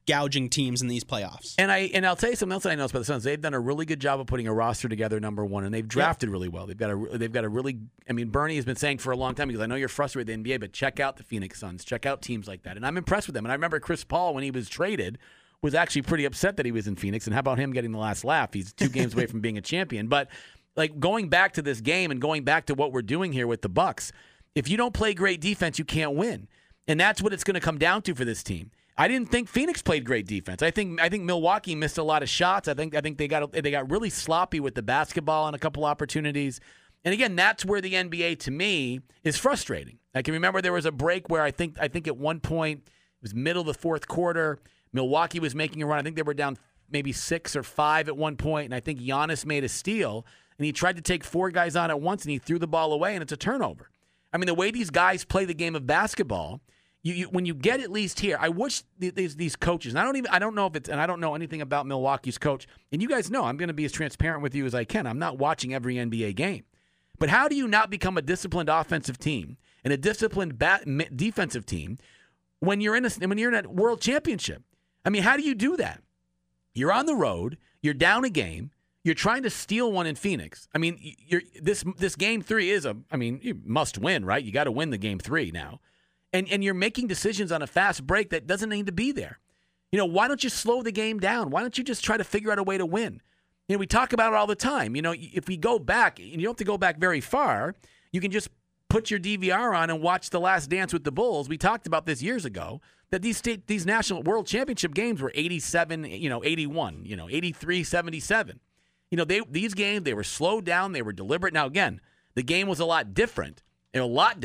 gouging teams in these playoffs. And I'll tell you something else that I know about the Suns. They've done a really good job of putting a roster together, number one, and they've drafted really well. They've got a really. I mean, Bernie has been saying for a long time, because I know you're frustrated with the NBA, but check out the Phoenix Suns, check out teams like that, and I'm impressed with them. And I remember Chris Paul, when he was traded, was actually pretty upset that he was in Phoenix. And how about him getting the last laugh? He's 2 games away from being a champion. But like, going back to this game and going back to what we're doing here with the Bucks, if you don't play great defense, you can't win. And that's what it's going to come down to for this team. I didn't think Phoenix played great defense. I think Milwaukee missed a lot of shots. I think they got really sloppy with the basketball on a couple opportunities. And again, that's where the NBA, to me, is frustrating. I can remember there was a break where I think at one point, it was middle of the fourth quarter, Milwaukee was making a run. I think they were down maybe 6 or 5 at one point, and I think Giannis made a steal, and he tried to take 4 guys on at once, and he threw the ball away, and it's a turnover. I mean, the way these guys play the game of basketball, when you get at least here, I wish these coaches, and I don't know anything about Milwaukee's coach, and you guys know I'm going to be as transparent with you as I can. I'm not watching every NBA game. But how do you not become a disciplined offensive team and a disciplined defensive team when you're in a world championship? I mean, how do you do that? You're on the road. You're down a game. You're trying to steal one in Phoenix. I mean, this game 3 is you must win, right? You got to win the game 3 now. And you're making decisions on a fast break that doesn't need to be there. Why don't you slow the game down? Why don't you just try to figure out a way to win? We talk about it all the time. If we go back, you don't have to go back very far. You can just put your DVR on and watch The Last Dance with the Bulls. We talked about this years ago, that these national world championship games were 87, 81, 83, 77. These games, they were slowed down, they were deliberate. Now, again, the game was a lot different. I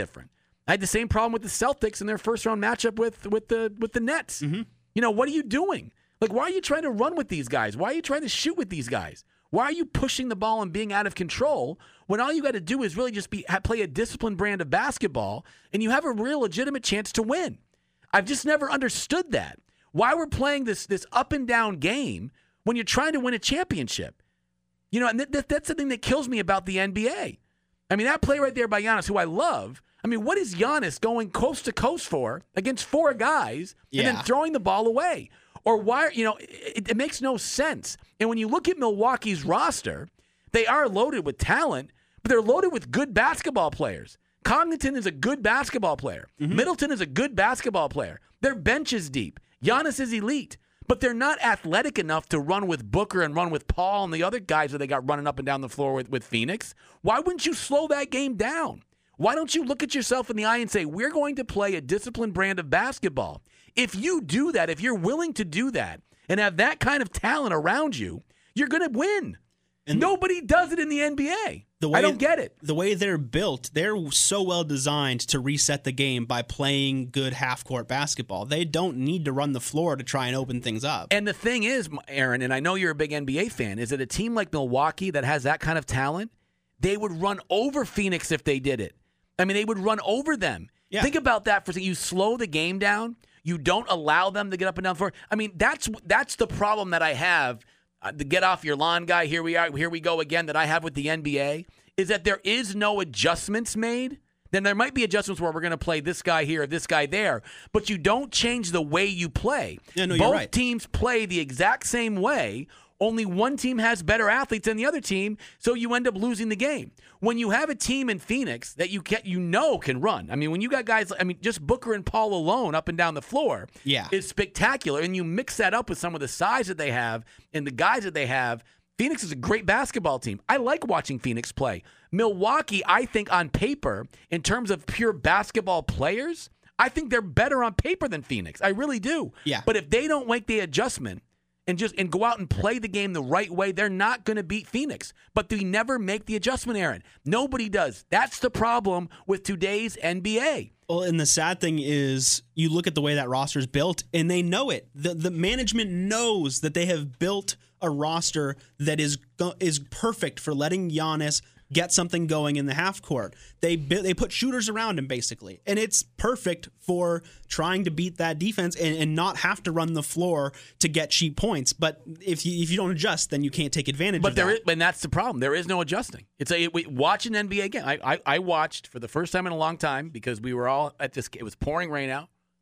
had the same problem with the Celtics in their first round matchup with the Nets. Mm-hmm. What are you doing? Like, why are you trying to run with these guys? Why are you trying to shoot with these guys? Why are you pushing the ball and being out of control when all you got to do is really just play a disciplined brand of basketball and you have a real legitimate chance to win? I've just never understood that. Why we're playing this up and down game when you're trying to win a championship. And that's the thing that kills me about the NBA. I mean, that play right there by Giannis, who I love. I mean, what is Giannis going coast to coast for against 4 guys and then throwing the ball away? Or why, it makes no sense. And when you look at Milwaukee's roster, they are loaded with talent, but they're loaded with good basketball players. Covington is a good basketball player. Mm-hmm. Middleton is a good basketball player. Their bench is deep. Giannis is elite, but they're not athletic enough to run with Booker and run with Paul and the other guys that they got running up and down the floor with Phoenix. Why wouldn't you slow that game down? Why don't you look at yourself in the eye and say, we're going to play a disciplined brand of basketball? If you do that, if you're willing to do that and have that kind of talent around you, you're going to win. And nobody does it in the NBA. I don't get it. The way they're built, they're so well designed to reset the game by playing good half-court basketball. They don't need to run the floor to try and open things up. And the thing is, Aaron, and I know you're a big NBA fan, is that a team like Milwaukee that has that kind of talent, they would run over Phoenix if they did it. I mean, they would run over them. Yeah. Think about that for a second. You slow the game down. You don't allow them to get up and down the floor. I mean, that's the problem that I have. The get off your lawn guy, here we go again, that I have with the NBA, is that there is no adjustments made. Then there might be adjustments where we're going to play this guy here, this guy there, but you don't change the way you play. Yeah, no, you're right. Both teams play the exact same way. Only one team has better athletes than the other team, so you end up losing the game. When you have a team in Phoenix that can run, I mean, when you got guys, just Booker and Paul alone up and down the floor is spectacular, and you mix that up with some of the size that they have and the guys that they have, Phoenix is a great basketball team. I like watching Phoenix play. Milwaukee, I think on paper, in terms of pure basketball players, I think they're better on paper than Phoenix. I really do. Yeah. But if they don't make the adjustment and go out and play the game the right way, they're not going to beat Phoenix. But they never make the adjustment, Aaron. Nobody does. That's the problem with today's NBA. Well, and the sad thing is you look at the way that roster is built, and they know it. The management knows that they have built a roster that is perfect for letting Giannis get something going in the half court. They put shooters around him, basically, and it's perfect for trying to beat that defense and not have to run the floor to get cheap points. But if you don't adjust, then you can't take advantage of that. And that's the problem. There is no adjusting. Watch an NBA game. I watched for the first time in a long time because we were all at this. It was pouring rain out.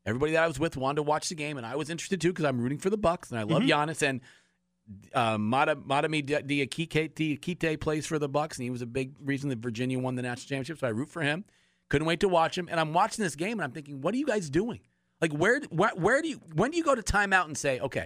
Everybody that I was with wanted to watch the game, and I was interested too because I'm rooting for the Bucks, and I love Giannis. And Madami Diakite plays for the Bucks, and he was a big reason that Virginia won the national championship. So I root for him. Couldn't wait to watch him. And I'm watching this game, and I'm thinking, what are you guys doing? Like, when do you go to timeout and say, okay?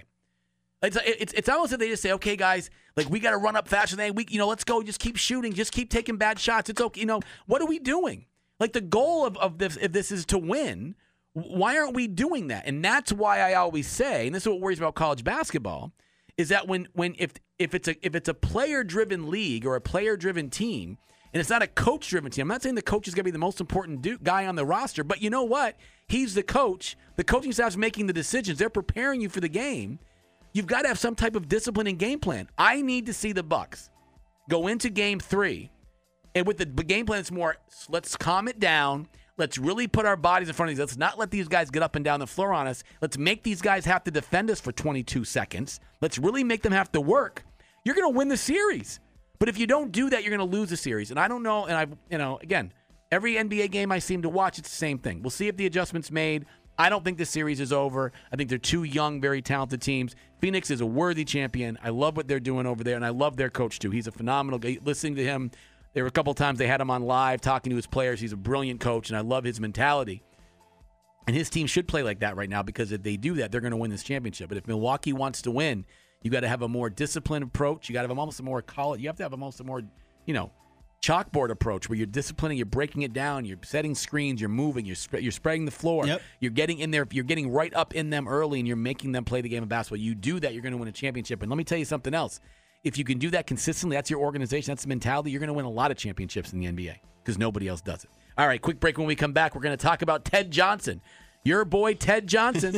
It's almost like they just say, okay, guys, like we got to run up faster than let's go, just keep shooting, just keep taking bad shots. It's okay, what are we doing? Like the goal of this, if this is to win, why aren't we doing that? And that's why I always say, and this is what worries about college basketball, is that if it's a player-driven league or a player-driven team, and it's not a coach-driven team. I'm not saying the coach is going to be the most important guy on the roster, but you know what? He's the coach. The coaching staff's making the decisions. They're preparing you for the game. You've got to have some type of discipline and game plan. I need to see the Bucks go into Game 3, and with the game plan, it's more, let's calm it down. Let's really put our bodies in front of these. Let's not let these guys get up and down the floor on us. Let's make these guys have to defend us for 22 seconds. Let's really make them have to work. You're going to win the series. But if you don't do that, you're going to lose the series. And I don't know. And again, every NBA game I seem to watch, it's the same thing. We'll see if the adjustment's made. I don't think the series is over. I think they're two young, very talented teams. Phoenix is a worthy champion. I love what they're doing over there, and I love their coach, too. He's a phenomenal guy. Listening to him, there were a couple of times they had him on live talking to his players. He's a brilliant coach, and I love his mentality. And his team should play like that right now because if they do that, they're going to win this championship. But if Milwaukee wants to win, you got to have a more disciplined approach. You got to have almost a more you have to have almost a more, chalkboard approach where you're disciplining, you're breaking it down, you're setting screens, you're moving, you're spreading the floor. Yep. You're getting in there, you're getting right up in them early, and you're making them play the game of basketball. You do that, you're going to win a championship. And let me tell you something else. If you can do that consistently, that's your organization, that's the mentality, you're going to win a lot of championships in the NBA because nobody else does it. All right, quick break. When we come back, we're going to talk about Ted Johnson. Your boy, Ted Johnson.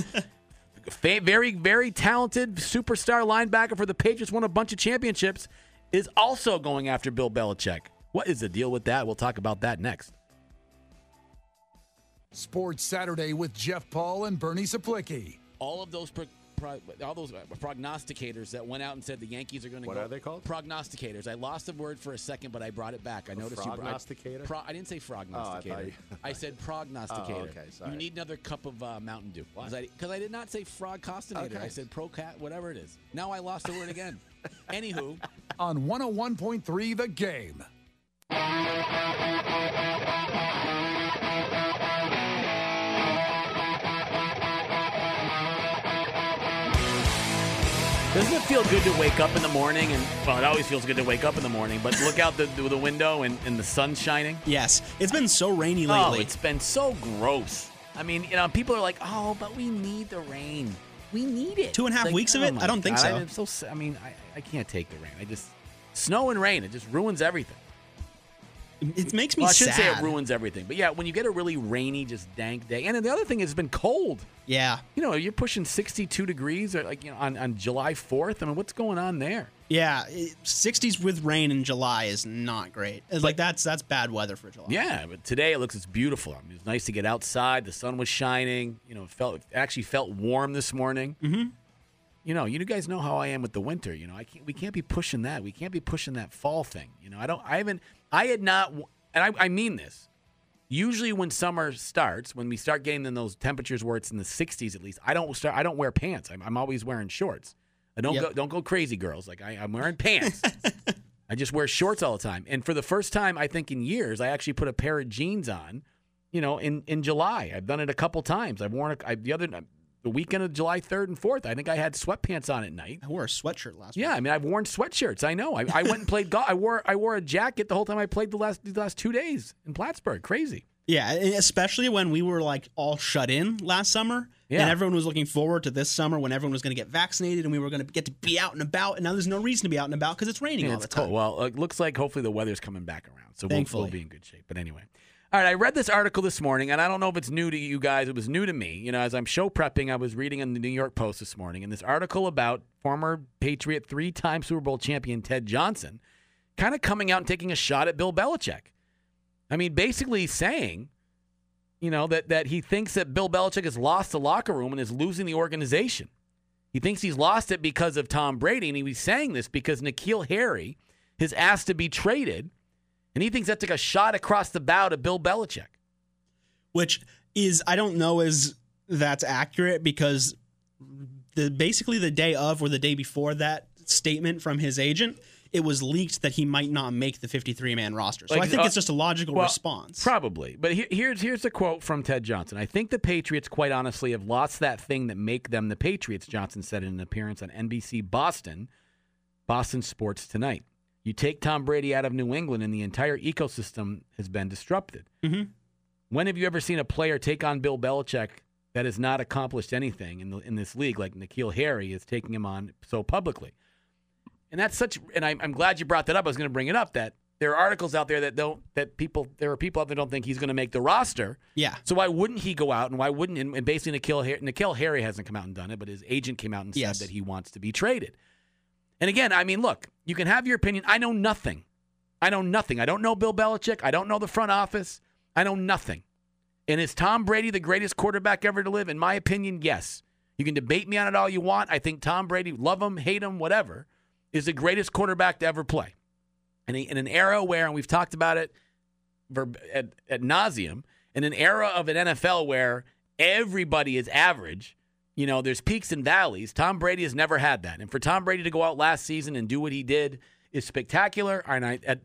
Very, very talented superstar linebacker for the Patriots, won a bunch of championships, is also going after Bill Belichick. What is the deal with that? We'll talk about that next. Sports Saturday with Jeff Paul and Bernie Saplicki. All those prognosticators that went out and said the Yankees are going to go. What are they called? Prognosticators. I lost the word for a second, but I brought it back. I noticed you prognosticator? I didn't say prognosticator. I said prognosticator. Oh, okay, sorry. You need another cup of Mountain Dew. Because I did not say frogcostinator. Okay. I said procat, whatever it is. Now I lost the word again. Anywho. On 101.3 The Game. Doesn't it feel good to wake up in the morning? It always feels good to wake up in the morning, but look out the window and the sun's shining. Yes. It's been so rainy lately. Oh, it's been so gross. I mean, people are like, oh, but we need the rain. We need it. 2.5 weeks of it? I don't think so. I can't take the rain. Snow and rain, it just ruins everything. It makes me sad. I shouldn't say it ruins everything. But, yeah, when you get a really rainy, just dank day. And the other thing is it's been cold. Yeah. You're pushing 62 degrees on July 4th. I mean, what's going on there? Yeah, 60s with rain in July is not great. It's like that's bad weather for July. Yeah, but today it's beautiful. I mean, it's nice to get outside. The sun was shining. It actually felt warm this morning. Mm-hmm. You guys know how I am with the winter. We can't be pushing that. We can't be pushing that fall thing. I mean this. Usually when summer starts, when we start getting in those temperatures where it's in the 60s at least, I don't wear pants. I'm always wearing shorts. Don't go crazy, girls. Like I'm wearing pants. I just wear shorts all the time. And for the first time, I think in years, I actually put a pair of jeans on, in July. I've done it a couple times. I've worn the weekend of July 3rd and 4th, I think I had sweatpants on at night. I wore a sweatshirt last week. Yeah, I mean, I've worn sweatshirts. I know. I went and played golf. I wore a jacket the whole time I played the last 2 days in Plattsburgh. Crazy. Yeah, especially when we were all shut in last summer. Yeah. And everyone was looking forward to this summer when everyone was going to get vaccinated and we were going to get to be out and about. And now there's no reason to be out and about because it's raining all the time. Cold. Well, it looks like hopefully the weather's coming back around. So we'll be in good shape. But anyway. All right, I read this article this morning, and I don't know if it's new to you guys. It was new to me. As I'm show prepping, I was reading in the New York Post this morning, and this article about former Patriot, 3-time Super Bowl champion Ted Johnson kind of coming out and taking a shot at Bill Belichick. I mean, basically saying, that he thinks that Bill Belichick has lost the locker room and is losing the organization. He thinks he's lost it because of Tom Brady, and he was saying this because N'Keal Harry has asked to be traded. And he thinks that's like a shot across the bow to Bill Belichick. Which is, I don't know, is that's accurate because basically the day of or the day before that statement from his agent, it was leaked that he might not make the 53-man roster. So I think it's just a logical response. Probably. But here's a quote from Ted Johnson. I think the Patriots, quite honestly, have lost that thing that make them the Patriots, Johnson said in an appearance on NBC Boston Sports Tonight. You take Tom Brady out of New England and the entire ecosystem has been disrupted. Mm-hmm. When have you ever seen a player take on Bill Belichick that has not accomplished anything in this league like N'Keal Harry is taking him on so publicly? And that's and I'm glad you brought that up. I was going to bring it up that there are articles out there there are people out there that don't think he's going to make the roster. Yeah. So why wouldn't he go out and why wouldn't, and basically N'Keal Harry hasn't come out and done it, but his agent came out and said that he wants to be traded. And again, I mean, look, you can have your opinion. I know nothing. I don't know Bill Belichick. I don't know the front office. I know nothing. And is Tom Brady the greatest quarterback ever to live? In my opinion, yes. You can debate me on it all you want. I think Tom Brady, love him, hate him, whatever, is the greatest quarterback to ever play. And in an era where, and we've talked about it ad nauseum, in an era of an NFL where everybody is average, there's peaks and valleys, Tom Brady has never had that. And for Tom Brady to go out last season and do what he did is spectacular. And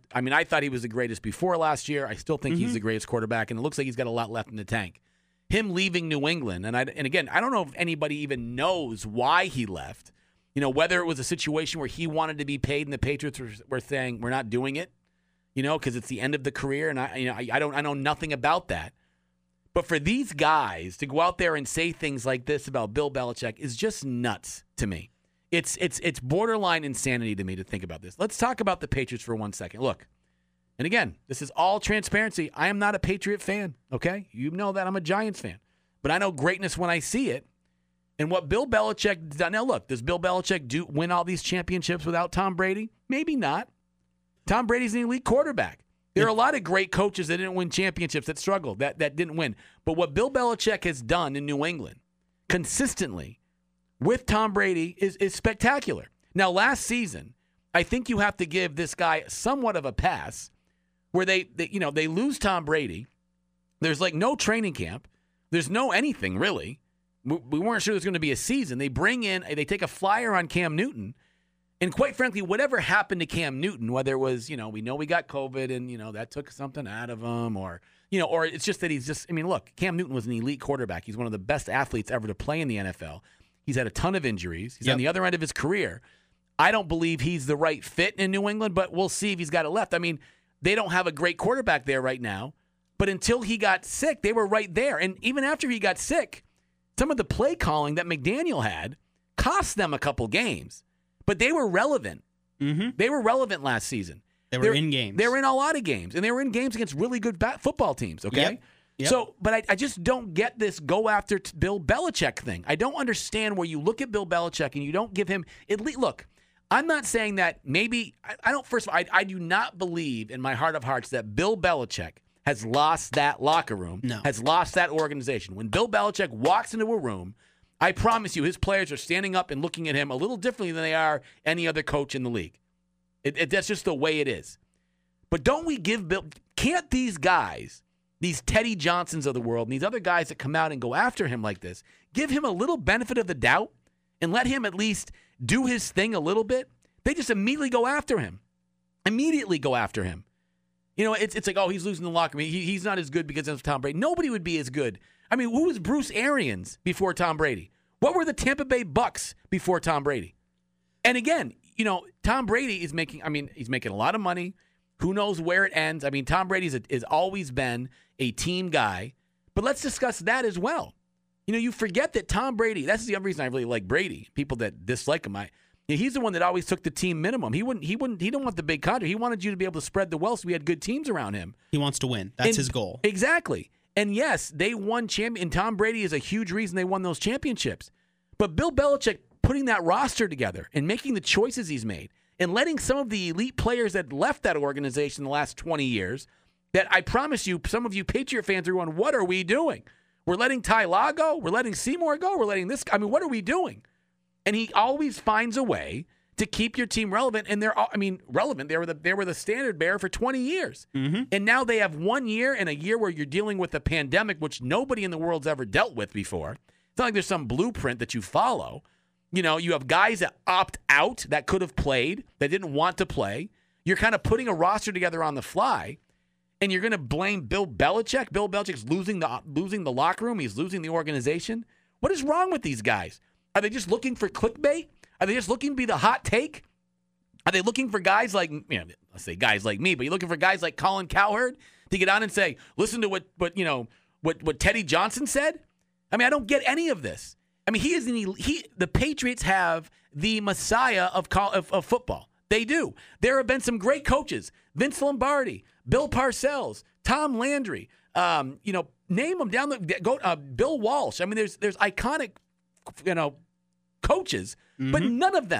I thought he was the greatest before last year. I still think he's the greatest quarterback, and it looks like he's got a lot left in the tank. Him leaving New England, and again, I don't know if anybody even knows why he left. Whether it was a situation where he wanted to be paid and the Patriots were saying, we're not doing it, because it's the end of the career. And I know nothing about that. But for these guys to go out there and say things like this about Bill Belichick is just nuts to me. It's borderline insanity to me to think about this. Let's talk about the Patriots for 1 second. Look, and again, this is all transparency. I am not a Patriot fan, okay? You know that. I'm a Giants fan. But I know greatness when I see it. And what Bill Belichick done. Now, look, does Bill Belichick win all these championships without Tom Brady? Maybe not. Tom Brady's an elite quarterback. There are a lot of great coaches that didn't win championships, that struggled, that didn't win. But what Bill Belichick has done in New England consistently with Tom Brady is spectacular. Now, last season, I think you have to give this guy somewhat of a pass where they lose Tom Brady. There's like no training camp. There's no anything, really. We weren't sure there was going to be a season. They they take a flyer on Cam Newton. And quite frankly, whatever happened to Cam Newton, whether it was, we know we got COVID and, that took something out of him or it's just that look, Cam Newton was an elite quarterback. He's one of the best athletes ever to play in the NFL. He's had a ton of injuries. He's on the other end of his career. I don't believe he's the right fit in New England, but we'll see if he's got it left. I mean, they don't have a great quarterback there right now, but until he got sick, they were right there. And even after he got sick, some of the play calling that McDaniel had cost them a couple games, but they were relevant. Mm-hmm. They were relevant last season. They were in games. They were in a lot of games, and they were in games against really good football teams, okay? Yep. So, but I just don't get this go after Bill Belichick thing. I don't understand where you look at Bill Belichick and you don't give him at least. Look, I'm not saying that maybe I don't. First of all, I do not believe in my heart of hearts that Bill Belichick has lost that locker room, has lost that organization. When Bill Belichick walks into a room, I promise you his players are standing up and looking at him a little differently than they are any other coach in the league. That's just the way it is. But don't we give Bill – can't these guys, these Teddy Johnsons of the world and these other guys that come out and go after him like this, give him a little benefit of the doubt and let him at least do his thing a little bit? They just immediately go after him. It's like, oh, he's losing the locker room. He's not as good because of Tom Brady. Nobody would be as good. I mean, who was Bruce Arians before Tom Brady? What were the Tampa Bay Bucks before Tom Brady? And again, Tom Brady he's making a lot of money. Who knows where it ends? I mean, Tom Brady has always been a team guy. But let's discuss that as well. You forget that Tom Brady, that's the other reason I really like Brady. People that dislike him, he's the one that always took the team minimum. He didn't want the big contract. He wanted you to be able to spread the wealth so we had good teams around him. He wants to win. That's his goal. Exactly. And yes, they won and Tom Brady is a huge reason they won those championships. But Bill Belichick putting that roster together and making the choices he's made and letting some of the elite players that left that organization in the last 20 years, that I promise you, some of you Patriot fans are going, what are we doing? We're letting Ty Law go? We're letting Seymour go? We're letting this – what are we doing? And he always finds a way to keep your team relevant. And relevant. They were the standard bearer for 20 years. Mm-hmm. And now they have 1 year and a year where you're dealing with a pandemic, which nobody in the world's ever dealt with before. It's not like there's some blueprint that you follow. You have guys that opt out that could have played, that didn't want to play. You're kind of putting a roster together on the fly, and you're going to blame Bill Belichick. Bill Belichick's losing the locker room. He's losing the organization. What is wrong with these guys? Are they just looking for clickbait? Are they just looking to be the hot take? Are they looking for guys like, let's say guys like me, but you're looking for guys like Colin Cowherd to get on and say, listen to what Teddy Johnson said? I don't get any of this. The Patriots have the messiah of football. They do. There have been some great coaches: Vince Lombardi, Bill Parcells, Tom Landry. Name them down Bill Walsh. There's iconic, coaches, but none of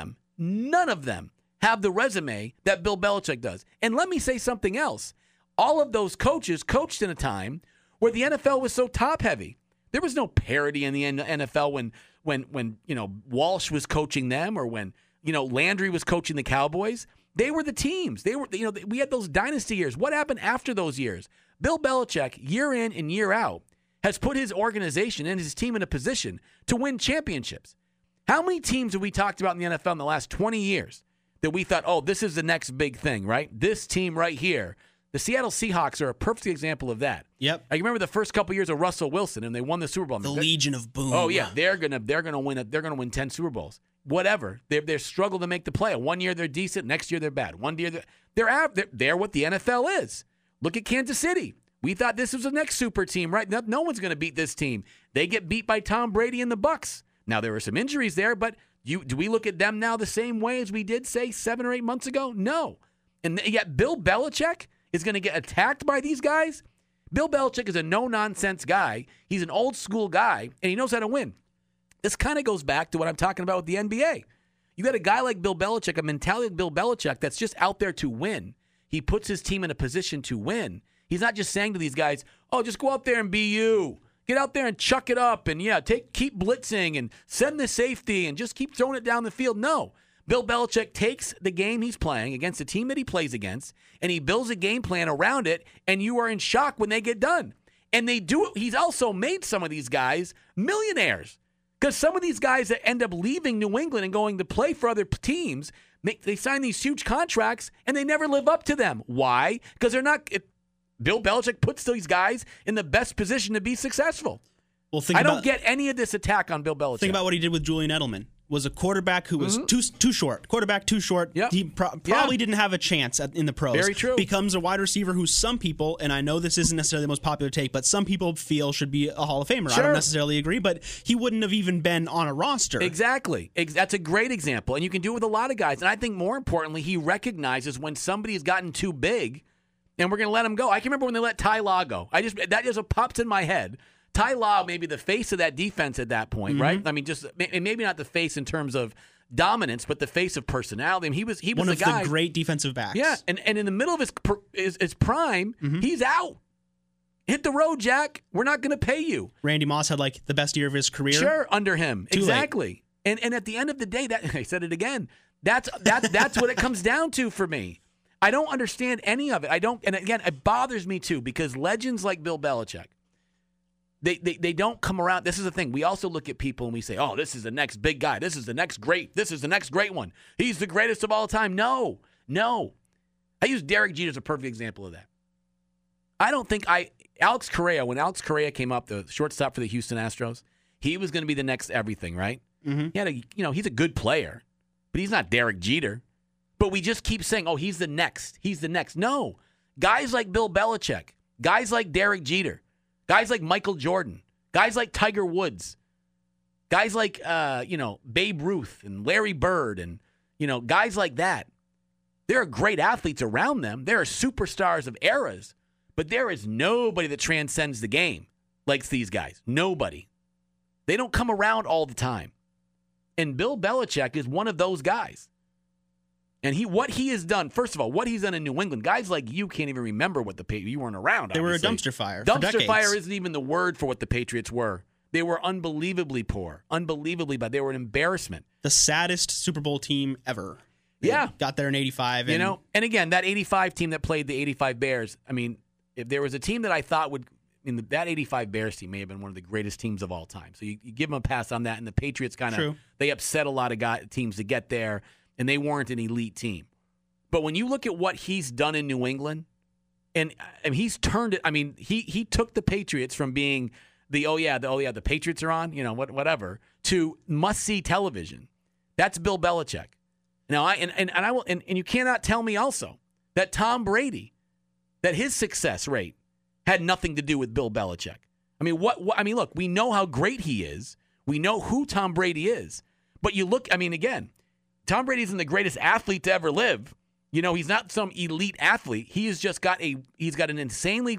them have the resume that Bill Belichick does. And let me say something else: all of those coaches coached in a time where the NFL was so top heavy. There was no parity in the NFL when Walsh was coaching them, or when Landry was coaching the Cowboys. They were the teams. We had those dynasty years. What happened after those years? Bill Belichick, year in and year out, has put his organization and his team in a position to win championships. How many teams have we talked about in the NFL in the last 20 years that we thought, oh, this is the next big thing, right? This team right here. The Seattle Seahawks are a perfect example of that. Yep. I remember the first couple years of Russell Wilson, and they won the Super Bowl. The Legion of Boom. Oh yeah, they're gonna win. They're gonna win 10 Super Bowls. Whatever. They're struggle to make the play. 1 year they're decent. Next year they're bad. 1 year they're what the NFL is. Look at Kansas City. We thought this was the next super team, right? No one's gonna beat this team. They get beat by Tom Brady and the Bucs. Now there were some injuries there, but do we look at them now the same way as we did, say, 7 or 8 months ago? No. And yet Bill Belichick is going to get attacked by these guys? Bill Belichick is a no-nonsense guy. He's an old-school guy, and he knows how to win. This kind of goes back to what I'm talking about with the NBA. You got a guy like Bill Belichick, a mentality like Bill Belichick that's just out there to win. He puts his team in a position to win. He's not just saying to these guys, oh, just go out there and be you. Get out there and chuck it up and, keep blitzing and send the safety and just keep throwing it down the field. No. Bill Belichick takes the game he's playing against the team that he plays against, and he builds a game plan around it, and you are in shock when they get done. And they do it. He's also made some of these guys millionaires, because some of these guys that end up leaving New England and going to play for other teams, they sign these huge contracts, and they never live up to them. Why? Because they're not Bill Belichick puts these guys in the best position to be successful. Well, I don't get any of this attack on Bill Belichick. Think about what he did with Julian Edelman. Was a quarterback who was too short. Quarterback too short. Yep. He probably didn't have a chance in the pros. Very true. Becomes a wide receiver who some people, and I know this isn't necessarily the most popular take, but some people feel should be a Hall of Famer. Sure. I don't necessarily agree, but he wouldn't have even been on a roster. Exactly. That's a great example, and you can do it with a lot of guys. And I think more importantly, he recognizes when somebody has gotten too big, and we're going to let him go. I can remember when they let Ty Law go. That just pops in my head. Ty Law may be the face of that defense at that point, right? Just maybe not the face in terms of dominance, but the face of personality. He was one the of guy, the great defensive backs. Yeah, and in the middle of his prime, he's out. Hit the road, Jack. We're not going to pay you. Randy Moss had the best year of his career. Sure, under him. Too exactly. Late. And at the end of the day, I said it again. That's what it comes down to for me. I don't understand any of it. And again, it bothers me too, because legends like Bill Belichick, They don't come around. This is the thing. We also look at people and we say, oh, this is the next big guy. This is the next great one. He's the greatest of all time. No. I use Derek Jeter as a perfect example of that. I don't think when Alex Correa came up, the shortstop for the Houston Astros, he was going to be the next everything, right? Mm-hmm. He's a good player, but he's not Derek Jeter. But we just keep saying, oh, he's the next. No. Guys like Bill Belichick, guys like Derek Jeter, guys like Michael Jordan, guys like Tiger Woods, guys like Babe Ruth and Larry Bird and guys like that. There are great athletes around them. There are superstars of eras, but there is nobody that transcends the game like these guys. Nobody. They don't come around all the time. And Bill Belichick is one of those guys. And what he has done, first of all, what he's done in New England, guys like you can't even remember what you weren't around. They were a dumpster fire. For decades. Fire isn't even the word for what the Patriots were They were unbelievably poor, unbelievably bad. They were an embarrassment. The saddest Super Bowl team ever. They got there in 85. And again, that 85 team that played the 85 Bears, I mean, if there was a team that I thought would, that 85 Bears team may have been one of the greatest teams of all time. So you give them a pass on that. And the Patriots they upset a lot of teams to get there, and they weren't an elite team. But when you look at what he's done in New England, and he's turned it, I mean, he took the Patriots from being the Patriots are on, whatever, to must-see television. That's Bill Belichick. Now, and you cannot tell me also that Tom Brady, that his success rate had nothing to do with Bill Belichick. I mean, look, we know how great he is. We know who Tom Brady is. But you look, again, Tom Brady isn't the greatest athlete to ever live. He's not some elite athlete. He has just got an insanely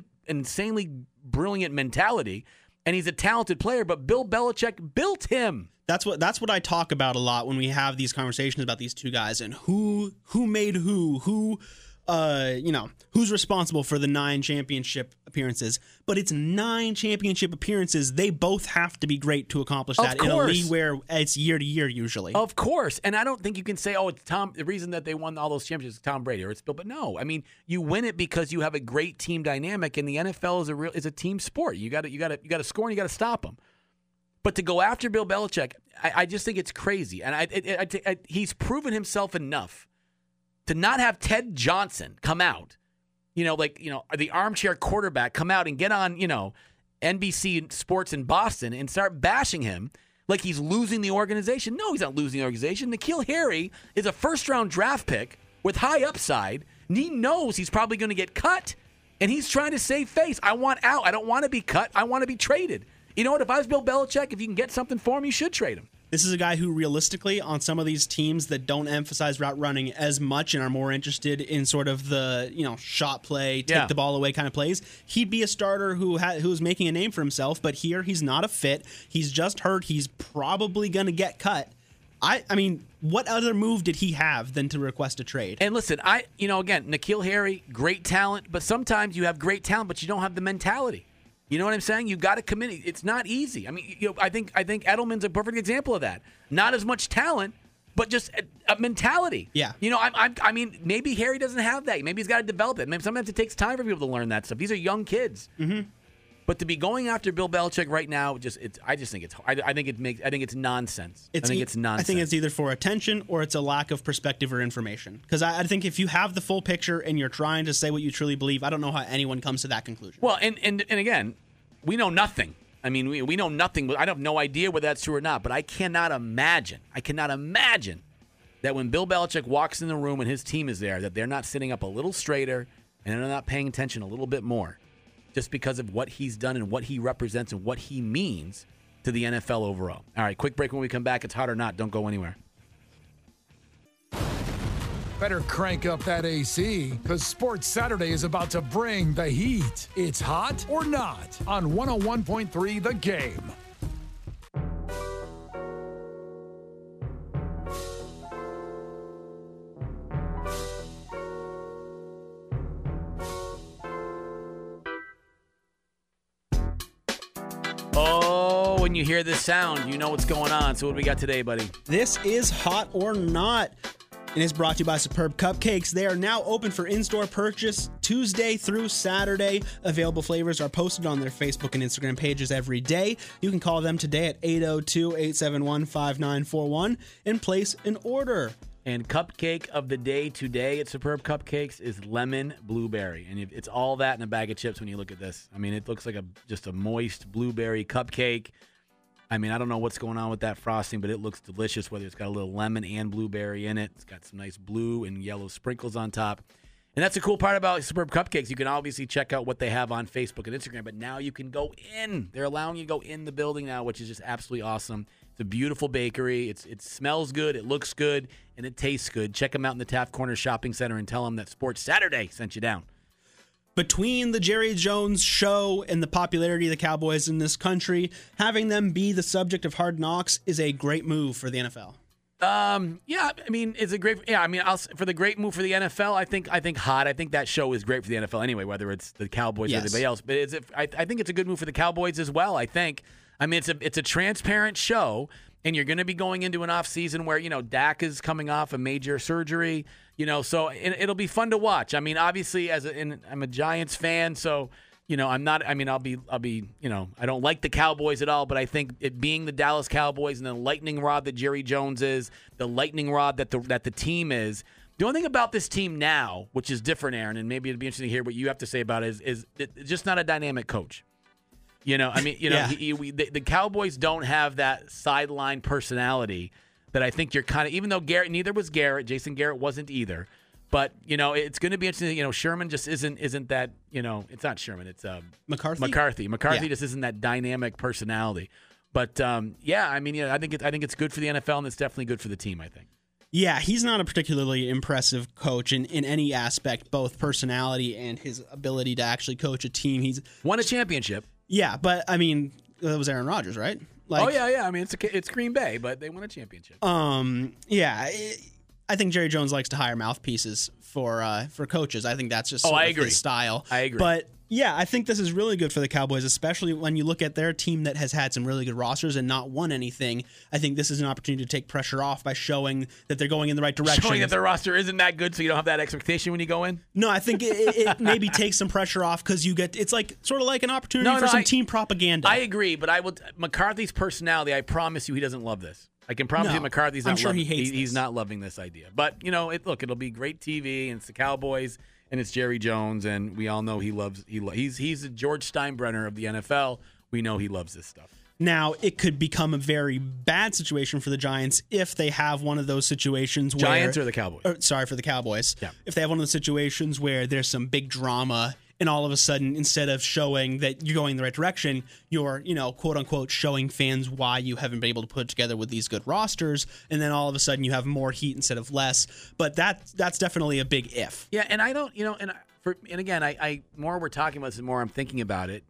brilliant mentality. And he's a talented player, but Bill Belichick built him. That's what I talk about a lot when we have these conversations about these two guys and who made who who's responsible for the 9 championship appearances. But it's 9 championship appearances. They both have to be great to accomplish that in a league where it's year to year usually. Of course. And I don't think you can say, it's Tom. The reason that they won all those championships is Tom Brady or it's Bill. But no, you win it because you have a great team dynamic, and the NFL is a team sport. You got to score and you got to stop them. But to go after Bill Belichick, I just think it's crazy. And he's proven himself enough to not have Ted Johnson come out, the armchair quarterback come out and get on, NBC Sports in Boston and start bashing him like he's losing the organization. No, he's not losing the organization. N'Keal Harry is a first-round draft pick with high upside, and he knows he's probably going to get cut, and he's trying to save face. I want out. I don't want to be cut. I want to be traded. You know what? If I was Bill Belichick, if you can get something for him, you should trade him. This is a guy who realistically, on some of these teams that don't emphasize route running as much and are more interested in sort of the shot play, take the ball away kind of plays, he'd be a starter who's making a name for himself. But here, he's not a fit. He's just hurt. He's probably going to get cut. I mean, what other move did he have than to request a trade? And listen, again, N'Keal Harry, great talent, but sometimes you have great talent, but you don't have the mentality. You know what I'm saying? You got to commit. It's not easy. I think Edelman's a perfect example of that. Not as much talent, but just a mentality. Yeah. Maybe Harry doesn't have that. Maybe he's got to develop it. Maybe sometimes it takes time for people to learn that stuff. These are young kids. Mm-hmm. But to be going after Bill Belichick right now, I think it's nonsense. I think it's nonsense. I think it's either for attention or it's a lack of perspective or information. Because I think if you have the full picture and you're trying to say what you truly believe, I don't know how anyone comes to that conclusion. Well, and again, we know nothing. We know nothing. I have no idea whether that's true or not. But I cannot imagine that when Bill Belichick walks in the room and his team is there, that they're not sitting up a little straighter and they're not paying attention a little bit more. Just because of what he's done and what he represents and what he means to the NFL overall. All right, quick break. When we come back, it's Hot or Not. Don't go anywhere. Better crank up that AC, because Sports Saturday is about to bring the heat. It's Hot or Not on 101.3 The Game. When you hear this sound, you know what's going on. So what do we got today, buddy? This is Hot or Not, and it's brought to you by Superb Cupcakes. They are now open for in-store purchase Tuesday through Saturday. Available flavors are posted on their Facebook and Instagram pages every day. You can call them today at 802-871-5941 and place an order. And cupcake of the day today at Superb Cupcakes is lemon blueberry. And it's all that in a bag of chips when you look at this. It looks like just a moist blueberry cupcake. I don't know what's going on with that frosting, but it looks delicious, whether it's got a little lemon and blueberry in it. It's got some nice blue and yellow sprinkles on top. And that's the cool part about Superb Cupcakes. You can obviously check out what they have on Facebook and Instagram, but now you can go in. They're allowing you to go in the building now, which is just absolutely awesome. It's a beautiful bakery. It smells good, it looks good, and it tastes good. Check them out in the Taft Corner Shopping Center and tell them that Sports Saturday sent you down. Between the Jerry Jones show and the popularity of the Cowboys in this country, having them be the subject of Hard Knocks is a great move for the NFL. It's a great. For the great move for the NFL, I think Hot. I think that show is great for the NFL anyway, whether it's the Cowboys or anybody else. But I think it's a good move for the Cowboys as well. I think. I mean, it's a transparent show, and you're going to be going into an off season where Dak is coming off a major surgery. So it'll be fun to watch. I mean, obviously, I'm a Giants fan, so I'm not. I mean, I'll be. I don't like the Cowboys at all, but I think it being the Dallas Cowboys and the lightning rod that Jerry Jones is, the lightning rod that the team is. The only thing about this team now, which is different, Aaron, and maybe it'd be interesting to hear what you have to say about it, is it's just not a dynamic coach. The Cowboys don't have that sideline personality that I think you're kind of, even though neither was Garrett, Jason Garrett wasn't either. But, it's going to be interesting. Sherman just isn't that, it's not Sherman. It's McCarthy. McCarthy just isn't that dynamic personality. But, I think it's good for the NFL, and it's definitely good for the team, I think. Yeah, he's not a particularly impressive coach in any aspect, both personality and his ability to actually coach a team. He's won a championship. Yeah, but, I mean, that was Aaron Rodgers, right? I mean, it's Green Bay, but they won a championship. I think Jerry Jones likes to hire mouthpieces for coaches. I think that's just his style. I agree. But yeah, I think this is really good for the Cowboys, especially when you look at their team that has had some really good rosters and not won anything. I think this is an opportunity to take pressure off by showing that they're going in the right direction. Showing that their roster isn't that good, so you don't have that expectation when you go in? No, I think it maybe takes some pressure off because it's sort of like an opportunity for some team propaganda. I agree, but McCarthy's personality, I promise you he doesn't love this. I can promise you McCarthy's not he's not loving this idea. But, it'll be great TV, and it's the Cowboys, and it's Jerry Jones, and we all know he's a George Steinbrenner of the NFL. We know he loves this stuff. Now, it could become a very bad situation for the Giants if they have one of those situations where... Giants or the Cowboys? For the Cowboys. Yeah. If they have one of those situations where there's some big drama and all of a sudden, instead of showing that you're going in the right direction, you're, quote unquote, showing fans why you haven't been able to put it together with these good rosters, and then all of a sudden you have more heat instead of less. But that's definitely a big if. Yeah, and I don't, and again, I more we're talking about this, the more I'm thinking about it.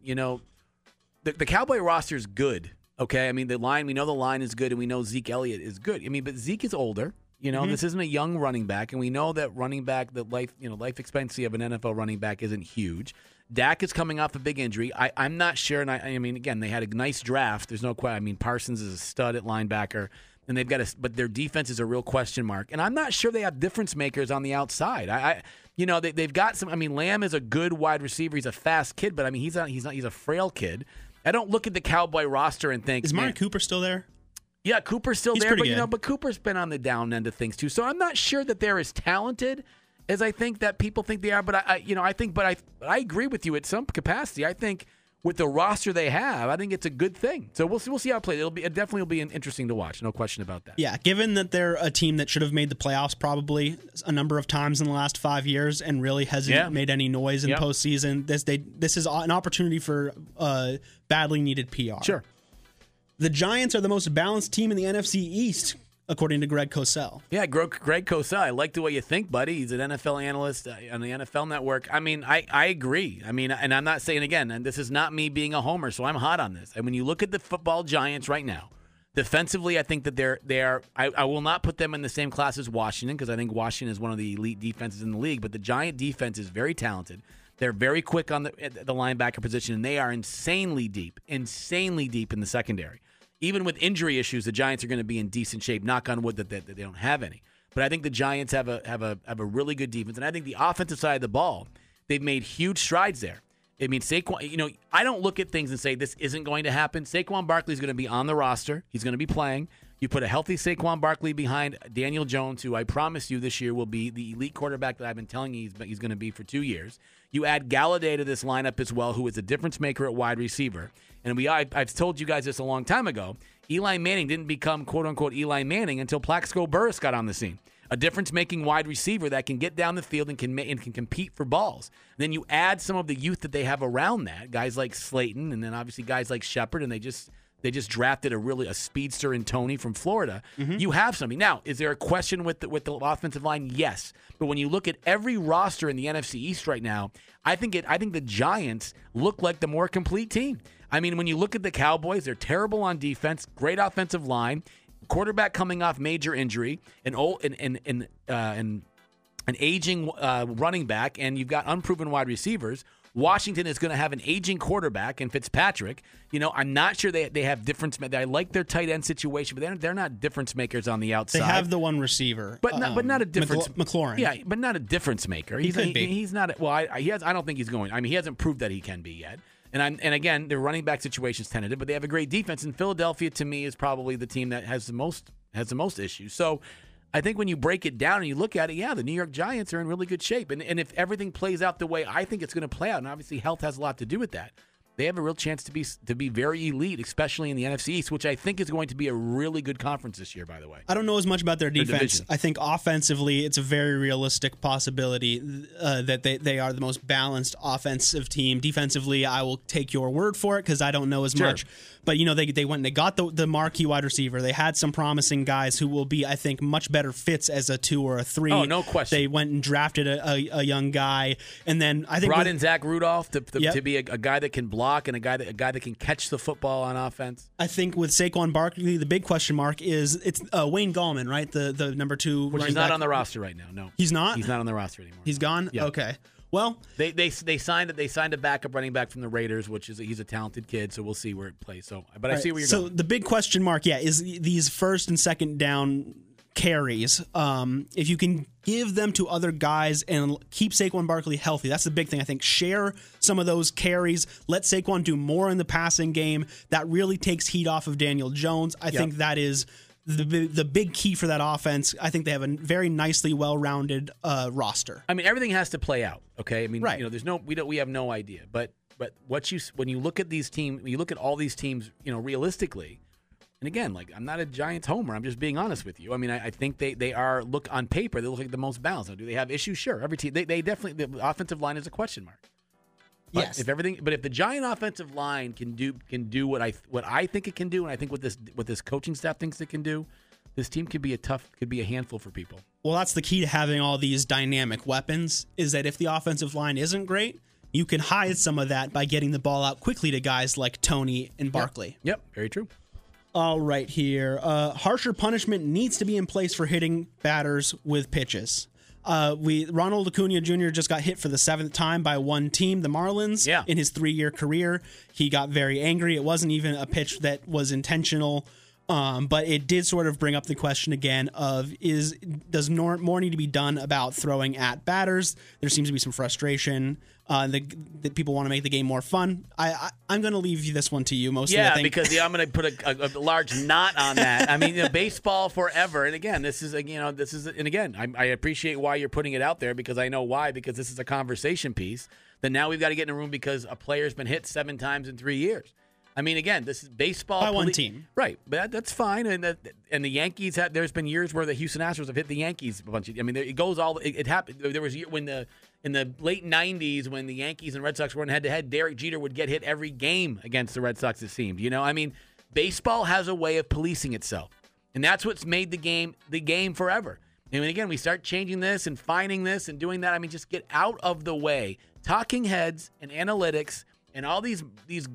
The Cowboy roster is good. Okay, I mean we know the line is good, and we know Zeke Elliott is good. I mean, but Zeke is older. This isn't a young running back, and we know that running back, the life expectancy of an NFL running back isn't huge. Dak is coming off a big injury. I'm not sure, and I mean, again, they had a nice draft. There's no question. I mean, Parsons is a stud at linebacker, and but their defense is a real question mark. And I'm not sure they have difference makers on the outside. They've got some. I mean, Lamb is a good wide receiver. He's a fast kid, but I mean, he's a frail kid. I don't look at the Cowboy roster and think, is Mari Cooper still there? Yeah, Cooper's still there, but but Cooper's been on the down end of things too. So I'm not sure that they're as talented as I think that people think they are. But I agree with you at some capacity. I think with the roster they have, I think it's a good thing. So we'll see how it plays. It definitely will be interesting to watch. No question about that. Yeah, given that they're a team that should have made the playoffs probably a number of times in the last 5 years and really hasn't made any noise in postseason, this is an opportunity for badly needed PR. Sure. The Giants are the most balanced team in the NFC East, according to Greg Cosell. Yeah, Greg Cosell. I like the way you think, buddy. He's an NFL analyst on the NFL Network. I mean, I agree. I mean, and I'm not saying, again, and this is not me being a homer, so I'm hot on this. And when you look at the football Giants right now, defensively, I think that they are. I will not put them in the same class as Washington because I think Washington is one of the elite defenses in the league, but the Giant defense is very talented. They're very quick on the linebacker position, and they are insanely deep in the secondary. Even with injury issues, the Giants are going to be in decent shape. Knock on wood that they don't have any. But I think the Giants have a really good defense, and I think the offensive side of the ball, they've made huge strides there. I mean, Saquon. I don't look at things and say this isn't going to happen. Saquon Barkley is going to be on the roster. He's going to be playing. You put a healthy Saquon Barkley behind Daniel Jones, who I promise you this year will be the elite quarterback that I've been telling you he's going to be for 2 years. You add Galladay to this lineup as well, who is a difference maker at wide receiver. And I've told you guys this a long time ago. Eli Manning didn't become quote-unquote Eli Manning until Plaxico Burress got on the scene. A difference-making wide receiver that can get down the field and can compete for balls. And then you add some of the youth that they have around that, guys like Slayton, and then obviously guys like Shepard, and they just drafted a speedster in Tony from Florida. Mm-hmm. You have something. Now, is there a question with the offensive line? Yes. But when you look at every roster in the NFC East right now, I think the Giants look like the more complete team. I mean, when you look at the Cowboys, they're terrible on defense, great offensive line, quarterback coming off major injury, an aging running back, and you've got unproven wide receivers. Washington is going to have an aging quarterback in Fitzpatrick. I'm not sure they have difference. I like their tight end situation, but they're not difference makers on the outside. They have the one receiver, but not a difference. McLaurin. Yeah, but not a difference maker. He's not. Well, I don't think he's going. I mean, he hasn't proved that he can be yet. And again, their running back situation's tentative, but they have a great defense. And Philadelphia, to me, is probably the team that has the most issues. So I think when you break it down and you look at it, the New York Giants are in really good shape. And if everything plays out the way I think it's going to play out, and obviously health has a lot to do with that, they have a real chance to be very elite, especially in the NFC East, which I think is going to be a really good conference this year, by the way. I don't know as much about their defense. I think offensively, it's a very realistic possibility that they are the most balanced offensive team. Defensively, I will take your word for it because I don't know as much. But, they went and they got the marquee wide receiver. They had some promising guys who will be, I think, much better fits as a 2 or a 3. Oh, no question. They went and drafted a young guy. And then I think brought in Zach Rudolph to be a guy that can block and a guy that can catch the football on offense. I think with Saquon Barkley, the big question mark is it's Wayne Gallman, right? The number 2 which is not on the roster right now. No. He's not? He's not on the roster anymore. He's gone? Yeah. Okay. Well, they signed a backup running back from the Raiders, which is he's a talented kid, so we'll see where it plays. So, but I see where you're going. So the big question mark, is these first and second down carries. If you can give them to other guys and keep Saquon Barkley healthy, that's the big thing. I think share some of those carries. Let Saquon do more in the passing game. That really takes heat off of Daniel Jones. I think that is the big key for that offense. I think they have a very nicely well-rounded roster. I mean, everything has to play out. Okay, I mean, right. We have no idea. But when you look at these teams, when you look at all these teams, realistically, and again, I'm not a Giants homer. I'm just being honest with you. I mean, I think they look on paper, they look like the most balanced. Now, do they have issues? Sure, every team they definitely, the offensive line is a question mark. But yes. If the Giant offensive line can do what I think it can do, and I think what this coaching staff thinks it can do, this team could be a handful for people. Well, that's the key to having all these dynamic weapons, is that if the offensive line isn't great, you can hide some of that by getting the ball out quickly to guys like Tony and Barkley. Yep, very true. All right, here. Harsher punishment needs to be in place for hitting batters with pitches. Ronald Acuna Jr. just got hit for the 7th time by one team, the Marlins, in his 3-year career. He got very angry. It wasn't even a pitch that was intentional, but it did sort of bring up the question again of does more need to be done about throwing at batters? There seems to be some frustration. That people want to make the game more fun. I'm going to leave this one to you mostly. Yeah, I think. because I'm going to put a large knot on that. I mean, baseball forever. And again, and again, I appreciate why you're putting it out there, because I know why. Because this is a conversation piece that now we've got to get in a room because a player's been hit 7 times in 3 years. I mean, again, this is baseball by one team, right? But that's fine. And the Yankees there's been years where the Houston Astros have hit the Yankees a bunch. I mean, it goes all. It happened. There was in the late 90s when the Yankees and Red Sox were head-to-head, Derek Jeter would get hit every game against the Red Sox, it seemed. I mean, baseball has a way of policing itself. And that's what's made the game forever. And again, we start changing this and finding this and doing that. I mean, just get out of the way. Talking heads and analytics and all these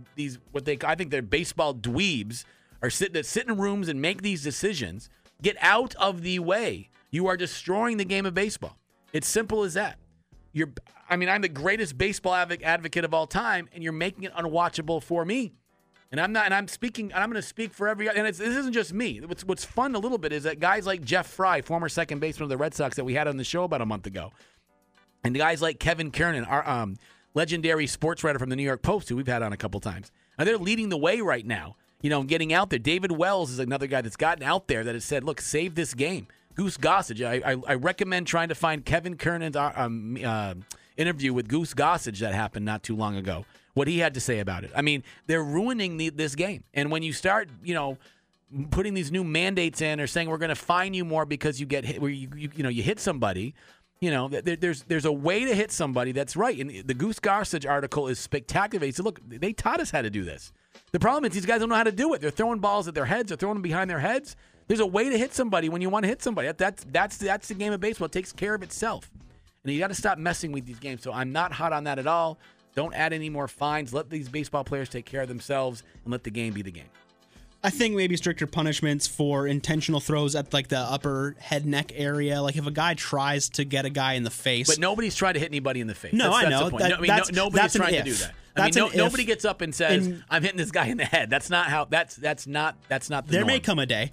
I think they're baseball dweebs that sit in rooms and make these decisions. Get out of the way. You are destroying the game of baseball. It's simple as that. I'm the greatest baseball advocate of all time, and you're making it unwatchable for me. And I'm going to speak for every. And this isn't just me. What's fun a little bit is that guys like Jeff Fry, former second baseman of the Red Sox that we had on the show about a month ago, and guys like Kevin Kernan, our legendary sports writer from the New York Post, who we've had on a couple times, and they're leading the way right now. Getting out there. David Wells is another guy that's gotten out there that has said, "Look, save this game." Goose Gossage. I recommend trying to find Kevin Kernan's interview with Goose Gossage that happened not too long ago. What he had to say about it. I mean, they're ruining this game. And when you start, putting these new mandates in or saying we're going to fine you more because you get hit, where you hit somebody, there's a way to hit somebody that's right. And the Goose Gossage article is spectacular. He said, look, they taught us how to do this. The problem is these guys don't know how to do it. They're throwing balls at their heads. They're throwing them behind their heads. There's a way to hit somebody when you want to hit somebody. That's the game of baseball. It takes care of itself. And you got to stop messing with these games. So I'm not hot on that at all. Don't add any more fines. Let these baseball players take care of themselves and let the game be the game. I think maybe stricter punishments for intentional throws at like the upper head neck area. Like if a guy tries to get a guy in the face. But nobody's trying to hit anybody in the face. No, I know. Nobody's trying to do that. Nobody gets up and says, "I'm hitting this guy in the head." That's not how. That's not the There norm. may come a day.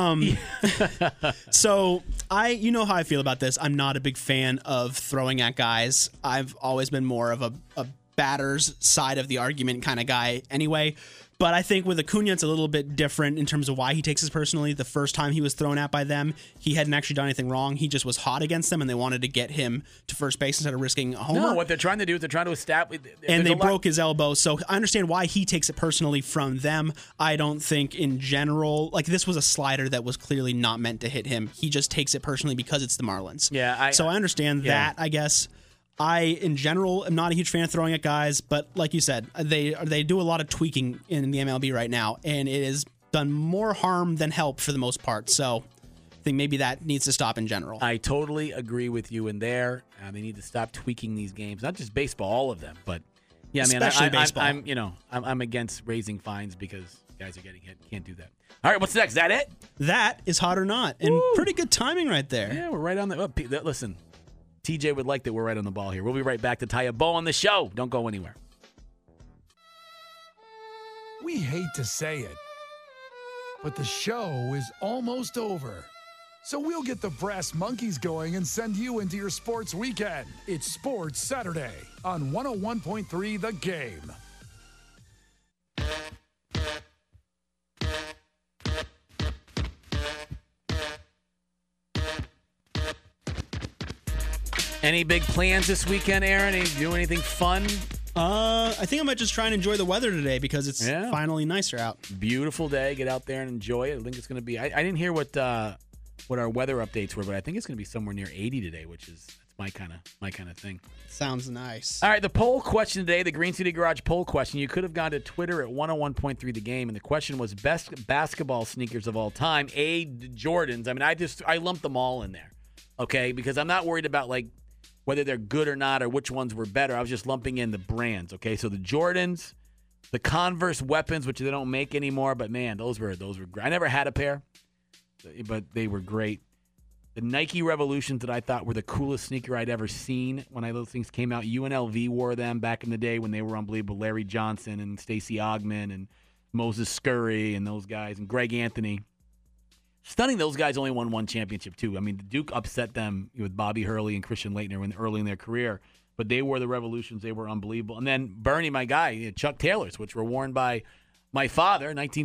So you know how I feel about this. I'm not a big fan of throwing at guys. I've always been more of a batter's side of the argument kind of guy anyway. But I think with Acuna, it's a little bit different in terms of why he takes this personally. The first time he was thrown at by them, he hadn't actually done anything wrong. He just was hot against them, and they wanted to get him to first base instead of risking a homer. No, what they're trying to do is they're trying to establish. And they broke his elbow, so I understand why he takes it personally from them. I don't think in general, like this was a slider that was clearly not meant to hit him. He just takes it personally because it's the Marlins. Yeah, so I understand that, I guess. I, in general, am not a huge fan of throwing at guys, but like you said, they do a lot of tweaking in the MLB right now, and it has done more harm than help for the most part. So I think maybe that needs to stop in general. I totally agree with you in there. They need to stop tweaking these games, not just baseball, all of them, but yeah, especially baseball. I'm against raising fines because guys are getting hit. Can't do that. All right, what's next? Is that it? That is Hot or Not, and pretty good timing right there. Yeah, we're right on the. Listen. TJ would like that we're right on the ball here. We'll be right back to tie a bow on the show. Don't go anywhere. We hate to say it, but the show is almost over. So we'll get the brass monkeys going and send you into your sports weekend. It's Sports Saturday on 101.3 The Game. Any big plans this weekend, Aaron? Do anything fun? I think I might just try and enjoy the weather today because it's finally nicer out. Beautiful day. Get out there and enjoy it. I think it's going to be. I didn't hear what our weather updates were, but I think it's going to be somewhere near 80 today, which is my kind of thing. Sounds nice. All right, the poll question today, the Green City Garage poll question. You could have gone to Twitter at 101.3 The Game, and the question was best basketball sneakers of all time. The Jordans. I mean, I lumped them all in there, okay? Because I'm not worried about like whether they're good or not or which ones were better. I was just lumping in the brands, okay? So the Jordans, the Converse Weapons, which they don't make anymore, but man, those were great. I never had a pair, but they were great. The Nike Revolutions that I thought were the coolest sneaker I'd ever seen when those things came out. UNLV wore them back in the day when they were unbelievable. Larry Johnson and Stacey Ogman and Moses Scurry and those guys and Greg Anthony. Stunning, those guys only won one championship, too. I mean, the Duke upset them with Bobby Hurley and Christian Laettner early in their career, but they were the Revolutions. They were unbelievable. And then Bernie, my guy, Chuck Taylors, which were worn by my father,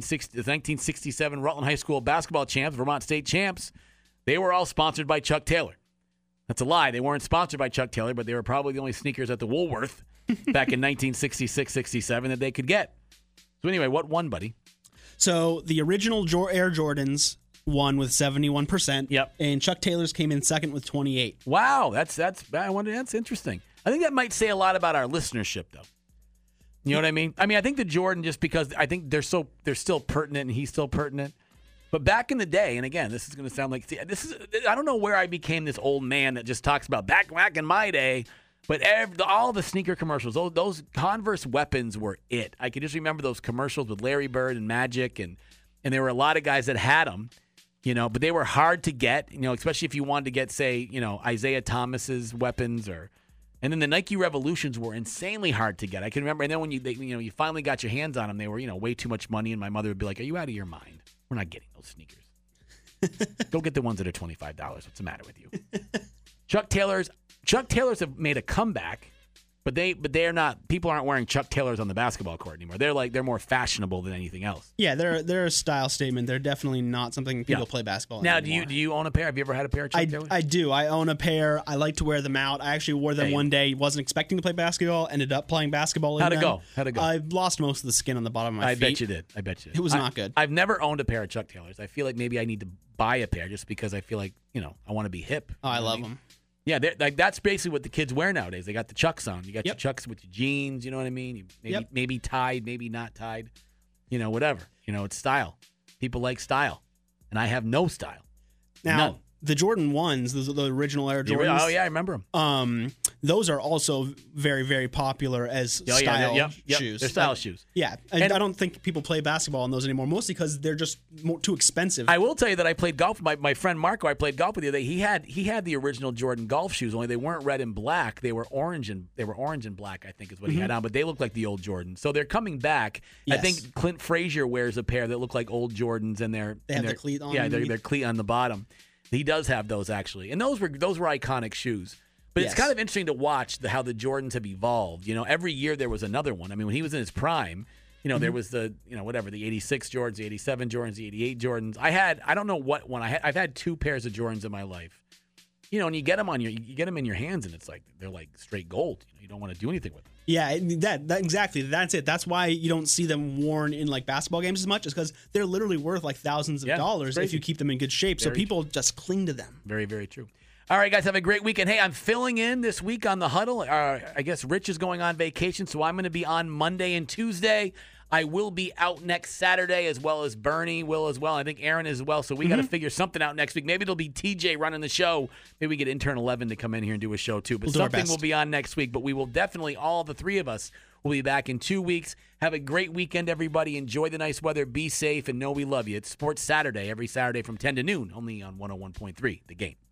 1967 Rutland High School basketball champs, Vermont State champs. They were all sponsored by Chuck Taylor. That's a lie. They weren't sponsored by Chuck Taylor, but they were probably the only sneakers at the Woolworth back in 1966-67 that they could get. So anyway, what won, buddy? So the original Air Jordans won with 71%. Yep. And Chuck Taylor's came in second with 28. Wow, that's interesting. I think that might say a lot about our listenership, though. You know what I mean? I mean, I think the Jordan, just because I think they're still pertinent, and he's still pertinent. But back in the day, and again, this is going to sound like I don't know where I became this old man that just talks about back in my day. But all the sneaker commercials, those Converse Weapons were it. I could just remember those commercials with Larry Bird and Magic, and there were a lot of guys that had them. You know, but they were hard to get, you know, especially if you wanted to get, say, you know, Isaiah Thomas's weapons and then the Nike Revolutions were insanely hard to get. I can remember, and then when you finally got your hands on them, they were, you know, way too much money, and my mother would be like, "Are you out of your mind? We're not getting those sneakers. Go get the ones that are $25. What's the matter with you?" Chuck Taylors have made a comeback. But they're not. People aren't wearing Chuck Taylors on the basketball court anymore. They're more fashionable than anything else. Yeah, they're a style statement. They're definitely not something people play basketball now, anymore. Do you own a pair? Have you ever had a pair of Chuck Taylors? I do. I own a pair. I like to wear them out. I actually wore them one day. Wasn't expecting to play basketball. Ended up playing basketball. How'd it go? I lost most of the skin on the bottom of my feet. I bet you did. It was not good. I've never owned a pair of Chuck Taylors. I feel like maybe I need to buy a pair just because I feel like, you know, I want to be hip. Oh, I love them. Yeah, that's basically what the kids wear nowadays. They got the Chucks on. You got your Chucks with your jeans, you know what I mean? Maybe tied, maybe not tied. You know, whatever. You know, it's style. People like style. And I have no style. Now, the Jordan 1s, the original Air Jordans. Oh, yeah, I remember them. those are also very, very popular as style shoes. They're style shoes. Yeah, and I don't think people play basketball in those anymore, mostly because they're just too expensive. I will tell you that I played golf. My friend Marco, I played golf with the other day. He had the original Jordan golf shoes, only they weren't red and black. They were orange and black, I think is what he had on, but they look like the old Jordans. So they're coming back. Yes. I think Clint Frazier wears a pair that look like old Jordans, and they have the cleat on. Yeah, they're cleat on the bottom. He does have those actually, and those were iconic shoes. But it's kind of interesting to watch how the Jordans have evolved. Every year there was another one. I mean, when he was in his prime, there was the 86 Jordans, the 87 Jordans, the 88 Jordans. I don't know what one I've had 2 pairs of Jordans in my life. And you get them in your hands, and it's like they're like straight gold. You don't want to do anything with them. Yeah, that exactly. That's it. That's why you don't see them worn in like basketball games as much, is because they're literally worth like thousands of dollars if you keep them in good shape. So people just cling to them. Very, very true. All right, guys, have a great weekend. Hey, I'm filling in this week on the Huddle. I guess Rich is going on vacation, so I'm going to be on Monday and Tuesday. I will be out next Saturday, as well as Bernie will as well. I think Aaron as well. So we got to figure something out next week. Maybe it'll be TJ running the show. Maybe we get Intern 11 to come in here and do a show too. But something will be on next week. But we will definitely, all the 3 of us, will be back in 2 weeks. Have a great weekend, everybody. Enjoy the nice weather. Be safe, and know we love you. It's Sports Saturday, every Saturday from 10 to noon, only on 101.3 The Game.